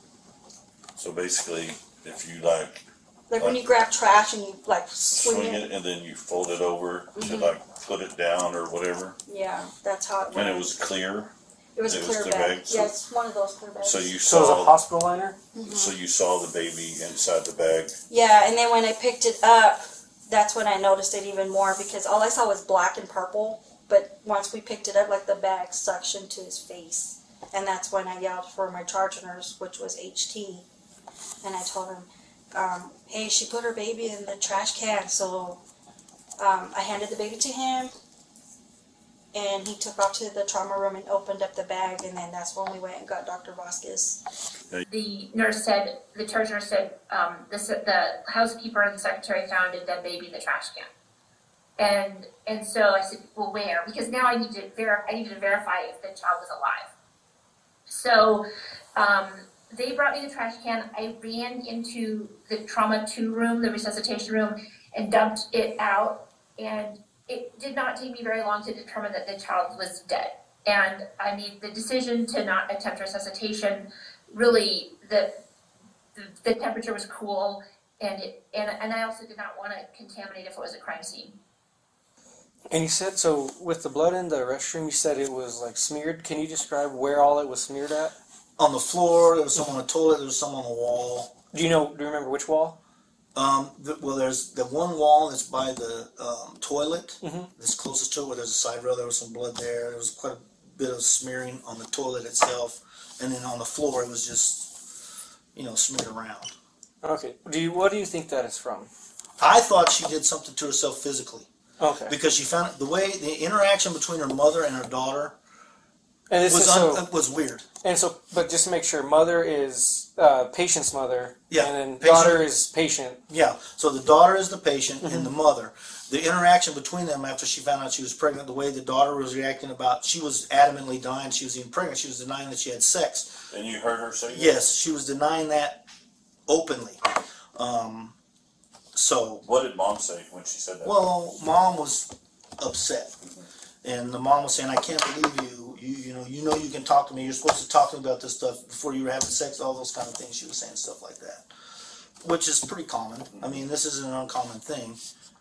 S13: So basically, if you like
S4: Like when you grab trash and you like swing,
S13: swing
S4: it.
S13: it and then you fold it over to
S4: Mhm.
S13: like put it down or whatever,
S4: Yeah, that's how it
S13: and
S4: went.
S13: it was clear.
S4: It was a
S13: it
S4: clear,
S13: was clear
S4: bag.
S13: bag, so-
S4: Yeah, it's one of those clear bags.
S13: So you
S5: So it was
S13: saw
S5: a hospital liner?
S13: So you saw the baby inside the bag.
S4: Yeah, and then when I picked it up, that's when I noticed it even more because all I saw was black and purple. But once we picked it up, like the bag suctioned to his face, and that's when I yelled for my charge nurse, which was H T, and I told him, um, "Hey, she put her baby in the trash can." So um, I handed the baby to him, and he took off to the trauma room and opened up the bag, and then that's when we went and got Doctor Vasquez.
S14: The nurse said, the charge nurse said, um, the, the housekeeper and the secretary found a dead baby in the trash can. And and so I said, well, where? Because now I need to ver- I needed to verify if the child was alive. So um, they brought me the trash can. I ran into the trauma two room, the resuscitation room, and dumped it out. And it did not take me very long to determine that the child was dead. And I made the decision to not attempt resuscitation. Really, the the, the temperature was cool, and it and and I also did not want to contaminate if it was a crime scene.
S5: And you said, so with the blood in the restroom, you said it was like smeared. Can you describe where all it was smeared at?
S15: On the floor, there was some on the toilet, there was some on the wall.
S5: Do you know, do you remember which wall?
S15: Um, the, well, there's the one wall that's by the um, toilet,
S5: Mm-hmm.
S15: that's closest to it, where there's a side rail, there was some blood there. There was quite a bit of smearing on the toilet itself. And then on the floor, it was just, you know, smeared around.
S5: Okay. Do you, what do you think that is from?
S15: I thought she did something to herself physically.
S5: Okay.
S15: Because she found the way the interaction between her mother and her daughter
S5: And this
S15: was
S5: is so,
S15: un, was weird.
S5: And so, but just to make sure, mother is uh, patient's mother,
S15: Yeah,
S5: and then
S15: patient-
S5: daughter is patient.
S15: Yeah. So the daughter is the patient
S5: Mm-hmm.
S15: and the mother. The interaction between them after she found out she was pregnant, the way the daughter was reacting about, she was adamantly denying she was even pregnant. She was denying that she had sex.
S13: And you heard her say that?
S15: Yes, she was denying that openly. Um, so.
S13: What did mom say when she said that?
S15: Well, mom was upset, and the mom was saying, "I can't believe you. You, you know, you know, you can talk to me. You're supposed to talk to me about this stuff before you were having sex. All those kind of things." She was saying stuff like that, which is pretty common. I mean, this isn't an uncommon thing.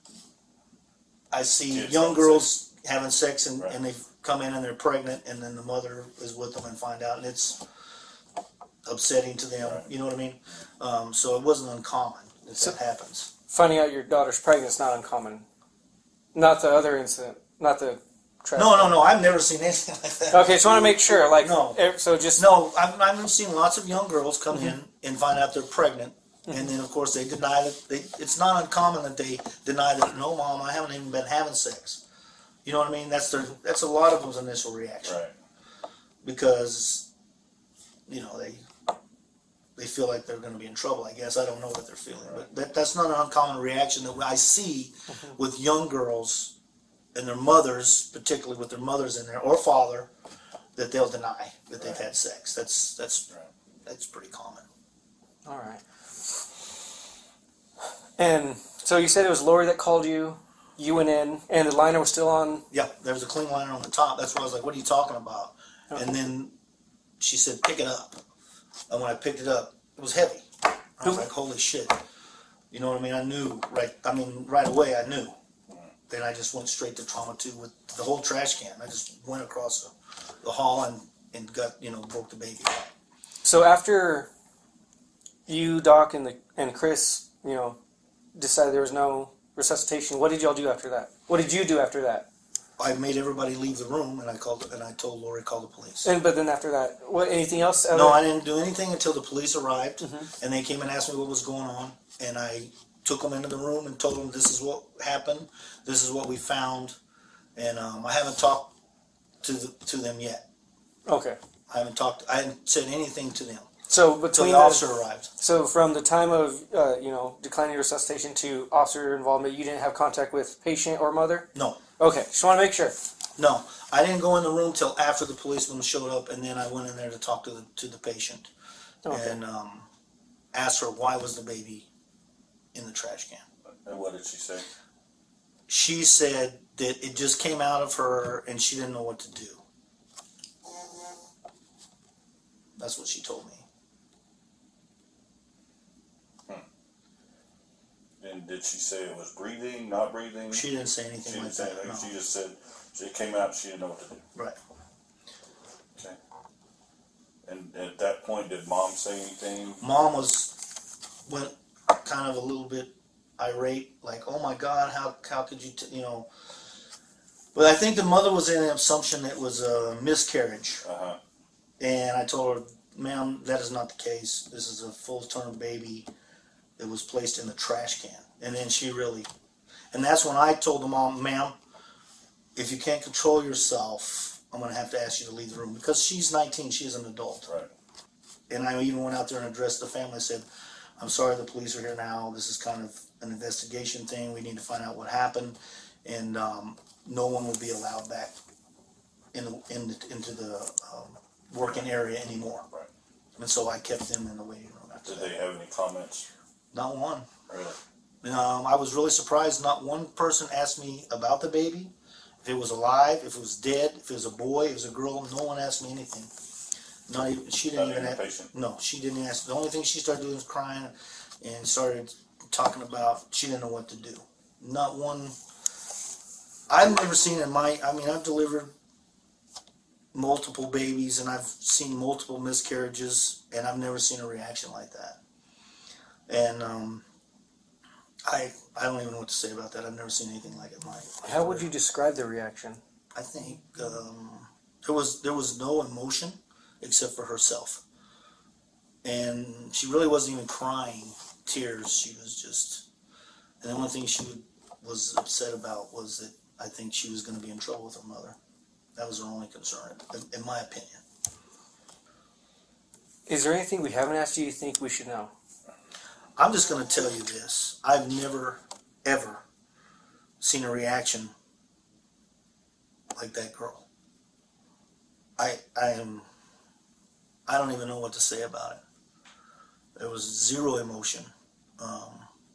S15: I see
S13: Kids
S15: young
S13: having
S15: girls having sex, and,
S13: Right.
S15: and they come in and they're pregnant, and then the mother is with them and find out, and it's upsetting to them.
S13: Right.
S15: You know what I mean? Um, so it wasn't uncommon if
S5: So-
S15: that happens.
S5: Finding out your daughter's pregnant is not uncommon. Not the other incident. Not the. Trash
S15: No, no, no. I've never seen anything like that.
S5: Okay, just want to make sure. Like,
S15: No.
S5: eh, so just
S15: No, I've, I've seen lots of young girls come
S5: Mm-hmm.
S15: in and find out they're pregnant, and then of course they deny it. They, it's not uncommon that they deny that. No, mom, I haven't even been having sex. You know what I mean? That's their. That's a lot of them's initial reaction
S13: Right.
S15: because, you know, they they feel like they're going to be in trouble. I guess I don't know what they're feeling, but that, that's not an uncommon reaction that I see
S5: Mm-hmm.
S15: with young girls and their mothers, particularly with their mothers in there or father, that they'll deny that they've had sex. That's that's
S13: Right.
S15: that's pretty common.
S5: all right. And so you said it was Lori that called you. You went in, and the liner was still on.
S15: Yeah, there was a clean liner on the top. That's why I was like, "What are you talking about?"
S5: Okay.
S15: And then she said, "Pick it up." And when I picked it up, it was heavy. I was like, "Holy shit!" You know what I mean? I knew right. I mean, right away, I knew. Then I just went straight to trauma two with the whole trash can. I just went across the, the hall and, and got you know broke the baby out.
S5: So after you, Doc, and the and Chris, you know, decided there was no resuscitation, what did y'all do after that? What did you do after that?
S15: I made everybody leave the room, and I called and I told Lori call the police.
S5: And but then after that, what? Anything else?
S15: No, I didn't do anything until the police arrived,
S5: Mhm.
S15: and they came and asked me what was going on, and I took them into the room and told them this is what happened, this is what we found, and um, I haven't talked to the, to them yet.
S5: Okay.
S15: I haven't talked. I haven't said anything to them.
S5: So
S15: Until
S5: between
S15: the officer arrived.
S5: So from the time of uh, you know declining resuscitation to officer involvement, you didn't have contact with patient or mother?
S15: No,
S5: Okay, just want to make sure.
S15: no, I didn't go in the room till after the policeman showed up, and then I went in there to talk to the to the patient
S5: Okay.
S15: and um, asked her why was the baby in the trash can.
S13: And what did she say?
S15: She said that it just came out of her and she didn't know what to do. That's what she told me.
S13: And did she say it was breathing, not breathing?
S15: She didn't say anything
S13: She didn't
S15: like
S13: say
S15: that,
S13: anything.
S15: no.
S13: She just said it came out. She didn't know what to do.
S15: Right.
S13: Okay. And at that point, did mom say anything?
S15: Mom was went kind of a little bit irate, like, "Oh my God, how how could you, t-, you know?" But I think the mother was in an assumption it was a miscarriage,
S13: uh-huh.
S15: and I told her, "Ma'am, that is not the case. This is a full-term baby that was placed in the trash can." And then she really, and that's when I told the mom, "Ma'am, if you can't control yourself, I'm going to have to ask you to leave the room," because she's nineteen, she's an adult.
S13: Right.
S15: And I even went out there and addressed the family. I said, "I'm sorry, the police are here now. This is kind of an investigation thing. We need to find out what happened, and um, no one will be allowed back in the, in the, into the um, working area anymore."
S13: Right.
S15: And so I kept them in the waiting room.
S13: Did they have any comments?
S15: Not one.
S13: Really?
S15: Um, I was really surprised. Not one person asked me about the baby, if it was alive, if it was dead, if it was a boy, if it was a girl. No one asked me anything. Not even she didn't
S13: Not
S15: even
S13: even a
S15: ask.
S13: patient?
S15: No, she didn't ask. The only thing she started doing was crying, and started talking about she didn't know what to do. Not one. I've never seen in my. I mean, I've delivered multiple babies, and I've seen multiple miscarriages, and I've never seen a reaction like that. And um, I I don't even know what to say about that. I've never seen anything like it in my life.
S5: How would you describe the reaction?
S15: I think um, there was there was no emotion except for herself, and she really wasn't even crying tears. She was just, and the only thing she would, was upset about was that I think she was going to be in trouble with her mother. That was her only concern, in, in my opinion.
S5: Is there anything we haven't asked you you think we should know?
S15: I'm just going to tell you this. I've never, ever seen a reaction like that girl. I I am, I don't even know what to say about it. There was zero emotion. Um,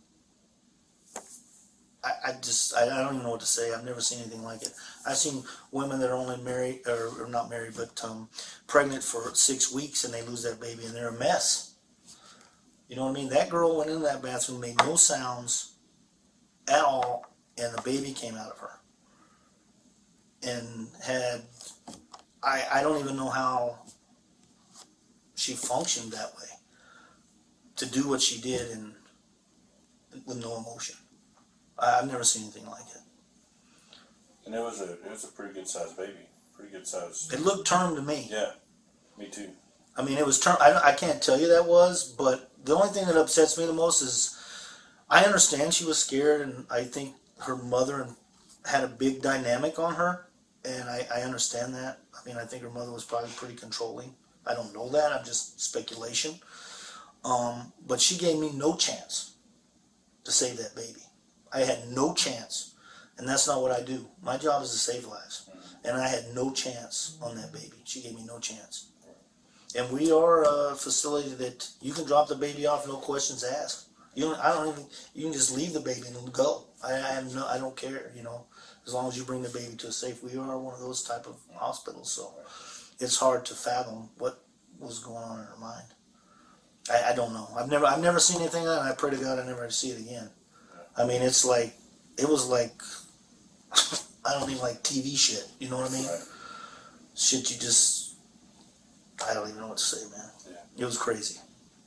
S15: I, I just, I, I don't even know what to say. I've never seen anything like it. I've seen women that are only married, or, or not married, but um, pregnant for six weeks and they lose that baby and they're a mess. You know what I mean? That girl went into that bathroom, made no sounds at all, and the baby came out of her. And had, I, I don't even know how she functioned that way, to do what she did and with no emotion. I, I've never seen anything like it.
S13: And it was a it was a pretty good sized baby, pretty good size.
S15: It looked term to me.
S13: Yeah, me too.
S15: I mean, it was term. I, I can't tell you that was, but the only thing that upsets me the most is I understand she was scared, and I think her mother had a big dynamic on her, and I, I understand that. I mean, I think her mother was probably pretty controlling. I don't know that. I'm just speculation. Um, but she gave me no chance to save that baby. I had no chance, and that's not what I do. My job is to save lives, and I had no chance on that baby. She gave me no chance. And we are a facility that you can drop the baby off, no questions asked. You don't. I don't even. You can just leave the baby and go. I, I have no. I don't care. You know, as long as you bring the baby to a safe. We are one of those type of hospitals, so it's hard to fathom what was going on in her mind. I, I don't know. I've never. I've never seen anything like that. And I pray to God I never see it again. I mean, it's like it was like I don't even like T V shit. You know what I mean? Right. Shit, you just. I don't even know what to say, man. Yeah. It was crazy.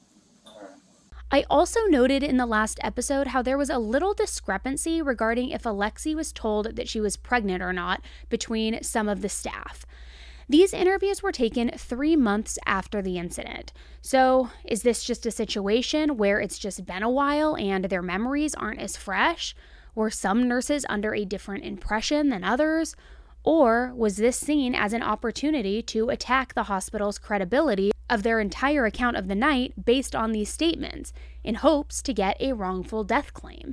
S1: I also noted in the last episode how there was a little discrepancy regarding if Alexi was told that she was pregnant or not between some of the staff. These interviews were taken three months after the incident. So is this just a situation where it's just been a while and their memories aren't as fresh? Were some nurses under a different impression than others? Or was this seen as an opportunity to attack the hospital's credibility of their entire account of the night based on these statements, in hopes to get a wrongful death claim?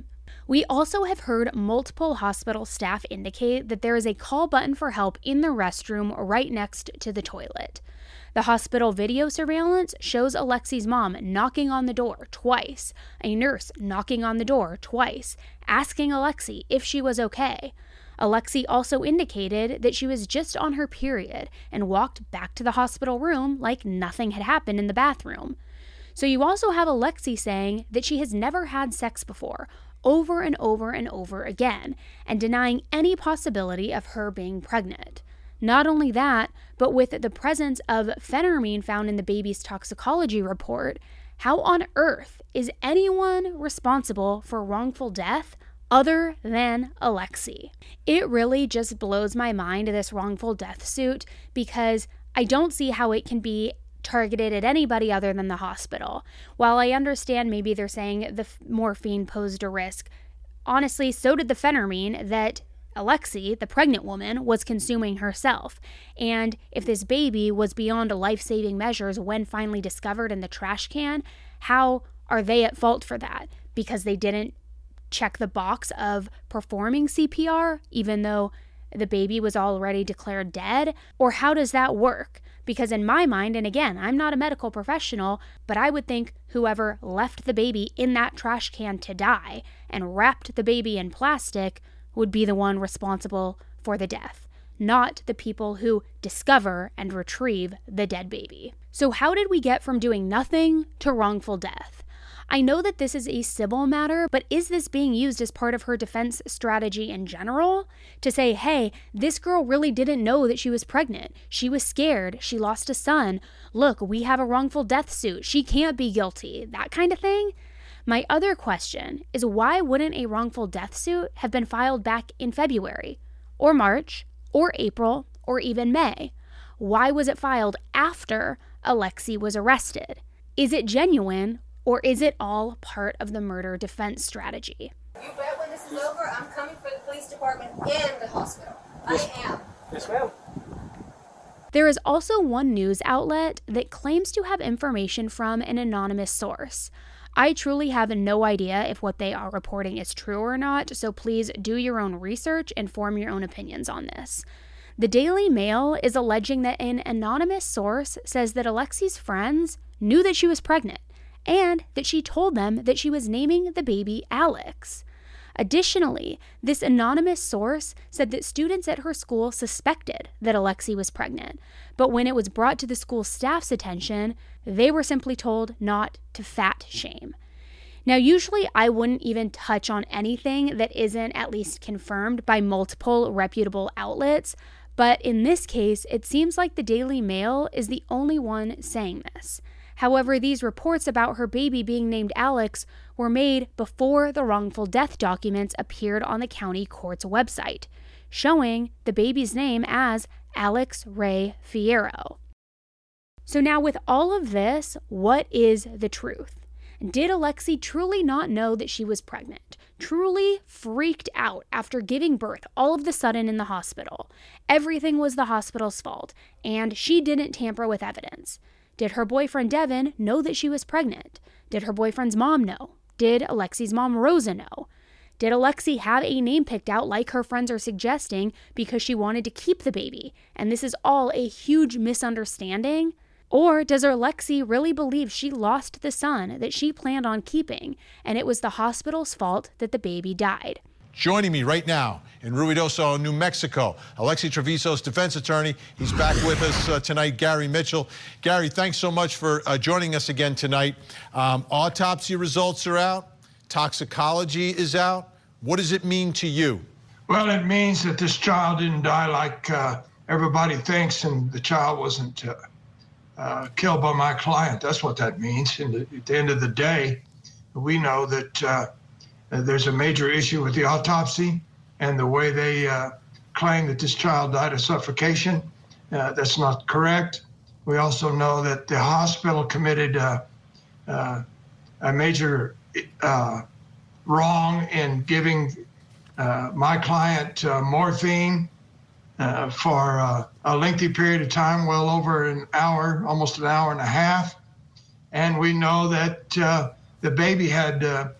S1: We also have heard multiple hospital staff indicate that there is a call button for help in the restroom right next to the toilet. The hospital video surveillance shows Alexi's mom knocking on the door twice, a nurse knocking on the door twice, asking Alexi if she was okay. Alexi also indicated that she was just on her period and walked back to the hospital room like nothing had happened in the bathroom. So you also have Alexi saying that she has never had sex before, over and over and over again, and denying any possibility of her being pregnant. Not only that, but with the presence of phentermine found in the baby's toxicology report, how on earth is anyone responsible for wrongful death other than Alexi? It really just blows my mind, this wrongful death suit, because I don't see how it can be targeted at anybody other than the hospital. While I understand maybe they're saying the morphine posed a risk, honestly, so did the phentermine that Alexi, the pregnant woman, was consuming herself. And if this baby was beyond life-saving measures when finally discovered in the trash can, how are they at fault for that? Because they didn't check the box of performing C P R, even though the baby was already declared dead? Or how does that work? Because in my mind, and again, I'm not a medical professional, but I would think whoever left the baby in that trash can to die and wrapped the baby in plastic would be the one responsible for the death, not the people who discover and retrieve the dead baby. So how did we get from doing nothing to wrongful death? I know that this is a civil matter, but is this being used as part of her defense strategy in general? To say, hey, this girl really didn't know that she was pregnant. She was scared. She lost a son. Look, we have a wrongful death suit. She can't be guilty. That kind of thing? My other question is, why wouldn't a wrongful death suit have been filed back in February, or March, or April, or even May? Why was it filed after Alexi was arrested? Is it genuine, or is it all part of the murder defense strategy?
S3: You bet when this is over, I'm coming for the police department and the hospital.
S5: Yes.
S3: I am.
S5: Yes, ma'am.
S1: There is also one news outlet that claims to have information from an anonymous source. I truly have no idea if what they are reporting is true or not, so please do your own research and form your own opinions on this. The Daily Mail is alleging that an anonymous source says that Alexi's friends knew that she was pregnant, and that she told them that she was naming the baby Alex. Additionally, this anonymous source said that students at her school suspected that Alexi was pregnant, but when it was brought to the school staff's attention, they were simply told not to fat shame. Now, usually I wouldn't even touch on anything that isn't at least confirmed by multiple reputable outlets, but in this case, it seems like the Daily Mail is the only one saying this. However, these reports about her baby being named Alex were made before the wrongful death documents appeared on the county court's website, showing the baby's name as Alex Ray Fierro. So now with all of this, what is the truth? Did Alexi truly not know that she was pregnant? Truly freaked out after giving birth all of the sudden in the hospital? Everything was the hospital's fault, and she didn't tamper with evidence. Did her boyfriend Devin know that she was pregnant? Did her boyfriend's mom know? Did Alexi's mom Rosa know? Did Alexi have a name picked out like her friends are suggesting because she wanted to keep the baby, and this is all a huge misunderstanding? Or does Alexi really believe she lost the son that she planned on keeping, and it was the hospital's fault that the baby died?
S11: Joining me right now in Ruidoso, New Mexico, Alexi Treviso's defense attorney. He's back with us uh, tonight, Gary Mitchell. Gary, thanks so much for uh, joining us again tonight. Um, autopsy results are out. Toxicology is out. What does it mean to you?
S16: Well, it means that this child didn't die like uh, everybody thinks, and the child wasn't uh, uh, killed by my client. That's what that means. And at the end of the day, we know that uh, there's a major issue with the autopsy and the way they uh, claim that this child died of suffocation. Uh, that's not correct. We also know that the hospital committed uh, uh, a major uh, wrong in giving uh, my client uh, morphine uh, for uh, a lengthy period of time, well over an hour, almost an hour and a half. And we know that uh, the baby had uh,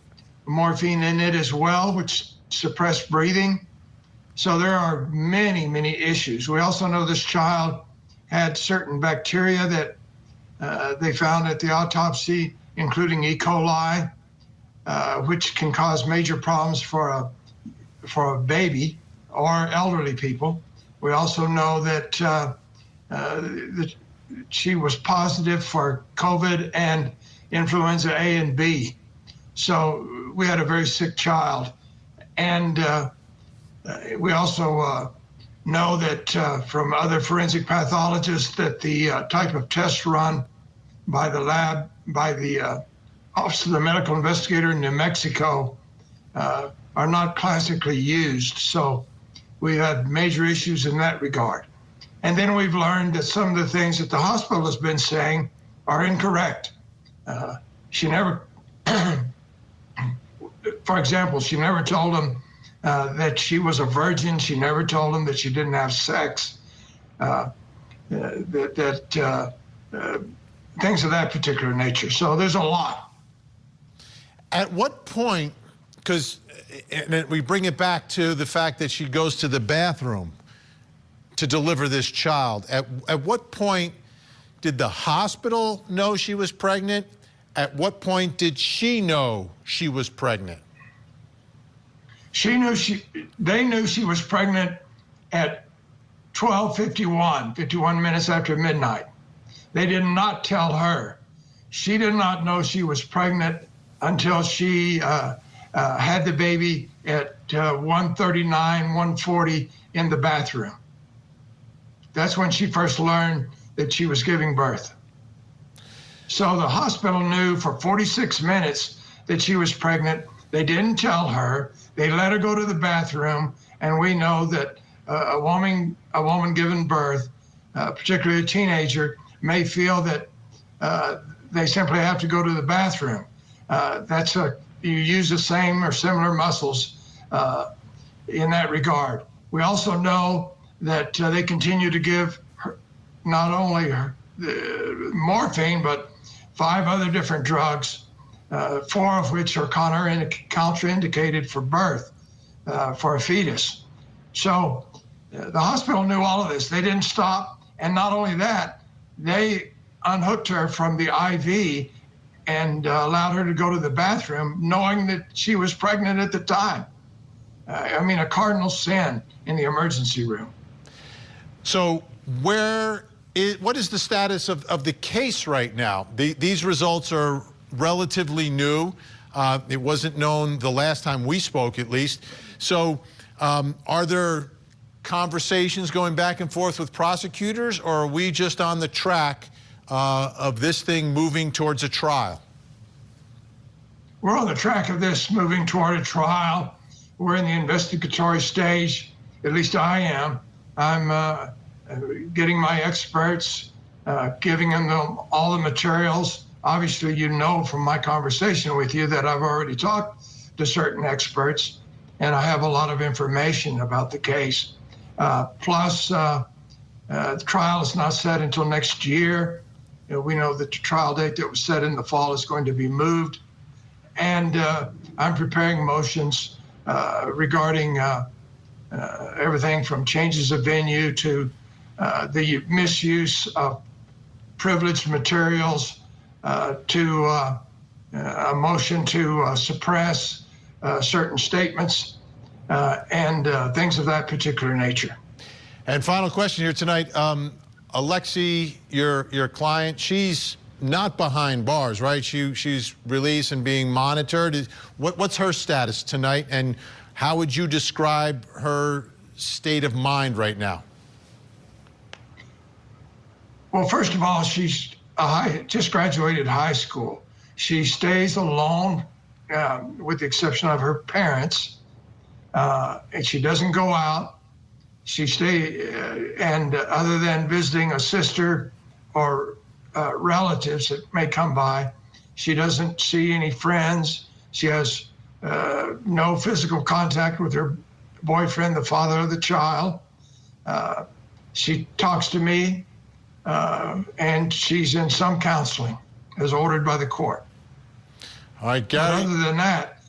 S16: morphine in it as well, which suppressed breathing. So there are many, many issues. We also know this child had certain bacteria that uh, they found at the autopsy, including E. coli, uh, which can cause major problems for a for a baby or elderly people. We also know that, uh, uh, that she was positive for COVID and influenza A and B. So we had a very sick child. And uh, we also uh, know that uh, from other forensic pathologists that the uh, type of test run by the lab, by the uh, Office of the Medical Investigator in New Mexico, uh, are not classically used. So we had major issues in that regard. And then we've learned that some of the things that the hospital has been saying are incorrect. Uh, she never, for example, she never told them uh, that she was a virgin. She never told them that she didn't have sex. Uh, uh, that that uh, uh, things of that particular nature. So there's a lot.
S11: At what point, because we bring it back to the fact that she goes to the bathroom to deliver this child. At, at what point did the hospital know she was pregnant? At what point did she know she was pregnant?
S16: She knew she, they knew she was pregnant at twelve fifty-one, fifty-one minutes after midnight. They did not tell her. She did not know she was pregnant until she uh, uh, had the baby at uh, one thirty-nine, one forty in the bathroom. That's when she first learned that she was giving birth. So the hospital knew for forty-six minutes that she was pregnant. They didn't tell her. They let her go to the bathroom, and we know that uh, a woman, a woman giving birth, uh, particularly a teenager, may feel that uh, they simply have to go to the bathroom. Uh, that's a, you use the same or similar muscles uh, in that regard. We also know that uh, they continue to give her not only her, uh, morphine, but five other different drugs, uh, four of which are contraindicated for birth uh, for a fetus. So uh, the hospital knew all of this. They didn't stop. And not only that, they unhooked her from the I V and uh, allowed her to go to the bathroom, knowing that she was pregnant at the time. Uh, I mean, a cardinal sin in the emergency room.
S11: So where is, what is the status of, of the case right now? The, these results are relatively new. Uh, it wasn't known the last time we spoke, at least. So um, are there conversations going back and forth with prosecutors, or are we just on the track uh, of this thing moving towards a trial?
S16: We're on the track of this moving toward a trial. We're in the investigatory stage, at least I am. I'm uh, getting my experts, uh, giving them the, all the materials. Obviously, you know from my conversation with you that I've already talked to certain experts, and I have a lot of information about the case. Uh, plus, uh, uh, the trial is not set until next year. You know, we know that the trial date that was set in the fall is going to be moved. And uh, I'm preparing motions uh, regarding uh, uh, everything from changes of venue to uh, the misuse of privileged materials uh, to uh, a motion to uh, suppress uh, certain statements uh, and uh, things of that particular nature.
S11: And final question here tonight. Um, Alexi, your your client, she's not behind bars, right? She she's released and being monitored. What what's her status tonight, and how would you describe her state of mind right now?
S16: Well, first of all, she's a high, just graduated high school. She stays alone, uh, with the exception of her parents, uh, and she doesn't go out. She stay, uh, and uh, other than visiting a sister or uh, relatives that may come by, she doesn't see any friends. She has uh, no physical contact with her boyfriend, the father of the child. Uh, she talks to me, uh, and she's in some counseling as ordered by the court.
S11: All right, Gary.
S16: But other than that,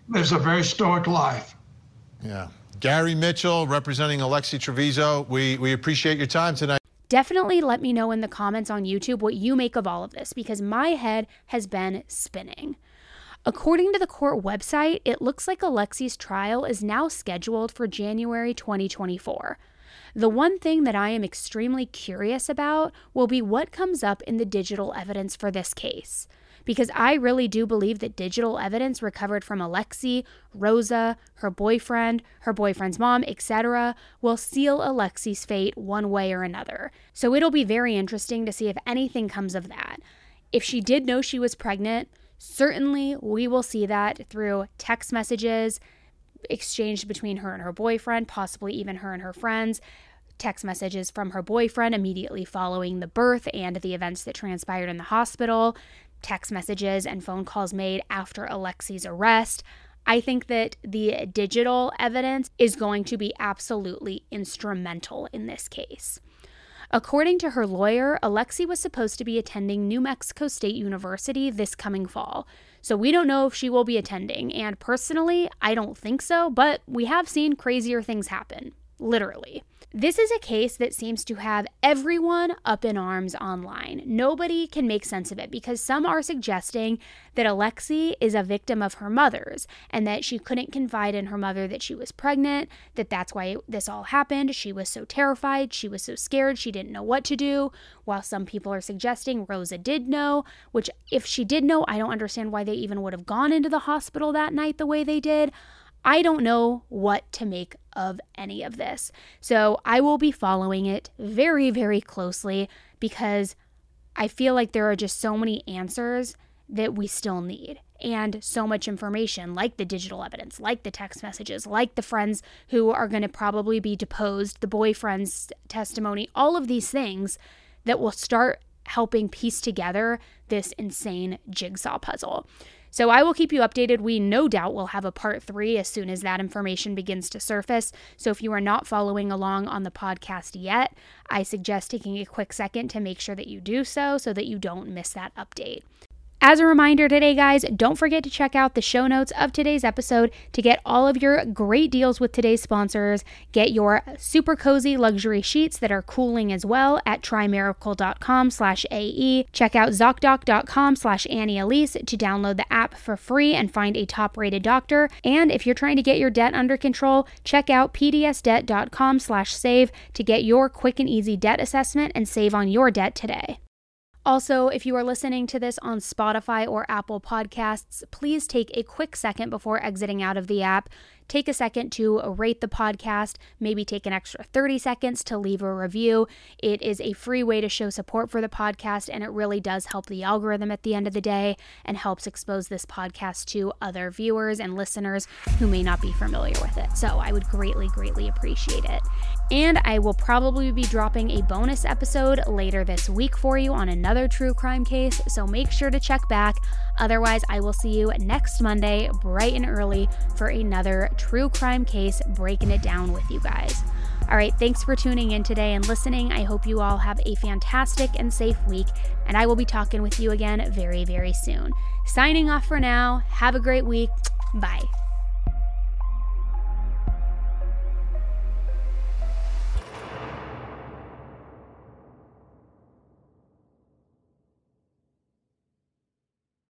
S16: lives a very stoic life.
S11: Yeah. Gary Mitchell, representing Alexi Trevizo, we, we appreciate your time tonight.
S1: Definitely let me know in the comments on YouTube what you make of all of this, because my head has been spinning. According to the court website, it looks like Alexi's trial is now scheduled for January twenty twenty-four. The one thing that I am extremely curious about will be what comes up in the digital evidence for this case, because I really do believe that digital evidence recovered from Alexi, Rosa, her boyfriend, her boyfriend's mom, et cetera, will seal Alexi's fate one way or another. So it'll be very interesting to see if anything comes of that. If she did know she was pregnant, certainly we will see that through text messages exchanged between her and her boyfriend, possibly even her and her friends, text messages from her boyfriend immediately following the birth and the events that transpired in the hospital, text messages and phone calls made after Alexi's arrest. I think that the digital evidence is going to be absolutely instrumental in this case. According to her lawyer, Alexi was supposed to be attending New Mexico State University this coming fall. So we don't know if she will be attending, and personally, I don't think so, but we have seen crazier things happen, literally. This is a case that seems to have everyone up in arms online. Nobody can make sense of it because some are suggesting that Alexi is a victim of her mother's and that she couldn't confide in her mother that she was pregnant, that that's why this all happened. She was so terrified, she was so scared, she didn't know what to do, while some people are suggesting Rosa did know, which if she did know, I don't understand why they even would have gone into the hospital that night the way they did. I don't know what to make of any of this. So I will be following it very, very closely because I feel like there are just so many answers that we still need and so much information, like the digital evidence, like the text messages, like the friends who are going to probably be deposed, the boyfriend's testimony, all of these things that will start helping piece together this insane jigsaw puzzle. So I will keep you updated. We no doubt will have a part three as soon as that information begins to surface. So if you are not following along on the podcast yet, I suggest taking a quick second to make sure that you do so, so that you don't miss that update. As a reminder today, guys, don't forget to check out the show notes of today's episode to get all of your great deals with today's sponsors. Get your super cozy luxury sheets that are cooling as well at trimiracle.com slash AE. Check out ZocDoc.com slash Annie Elise to download the app for free and find a top-rated doctor. And if you're trying to get your debt under control, check out pdsdebt.com slash save to get your quick and easy debt assessment and save on your debt today. Also, if you are listening to this on Spotify or Apple Podcasts, please take a quick second before exiting out of the app. Take a second to rate the podcast, maybe take an extra thirty seconds to leave a review. It is a free way to show support for the podcast, and it really does help the algorithm at the end of the day and helps expose this podcast to other viewers and listeners who may not be familiar with it. So I would greatly, greatly appreciate it. And I will probably be dropping a bonus episode later this week for you on another true crime case, so make sure to check back. Otherwise, I will see you next Monday, bright and early, for another true crime case, breaking it down with you guys. All right, thanks for tuning in today and listening. I hope you all have a fantastic and safe week, and I will be talking with you again very, very soon. Signing off for now. Have a great week. Bye.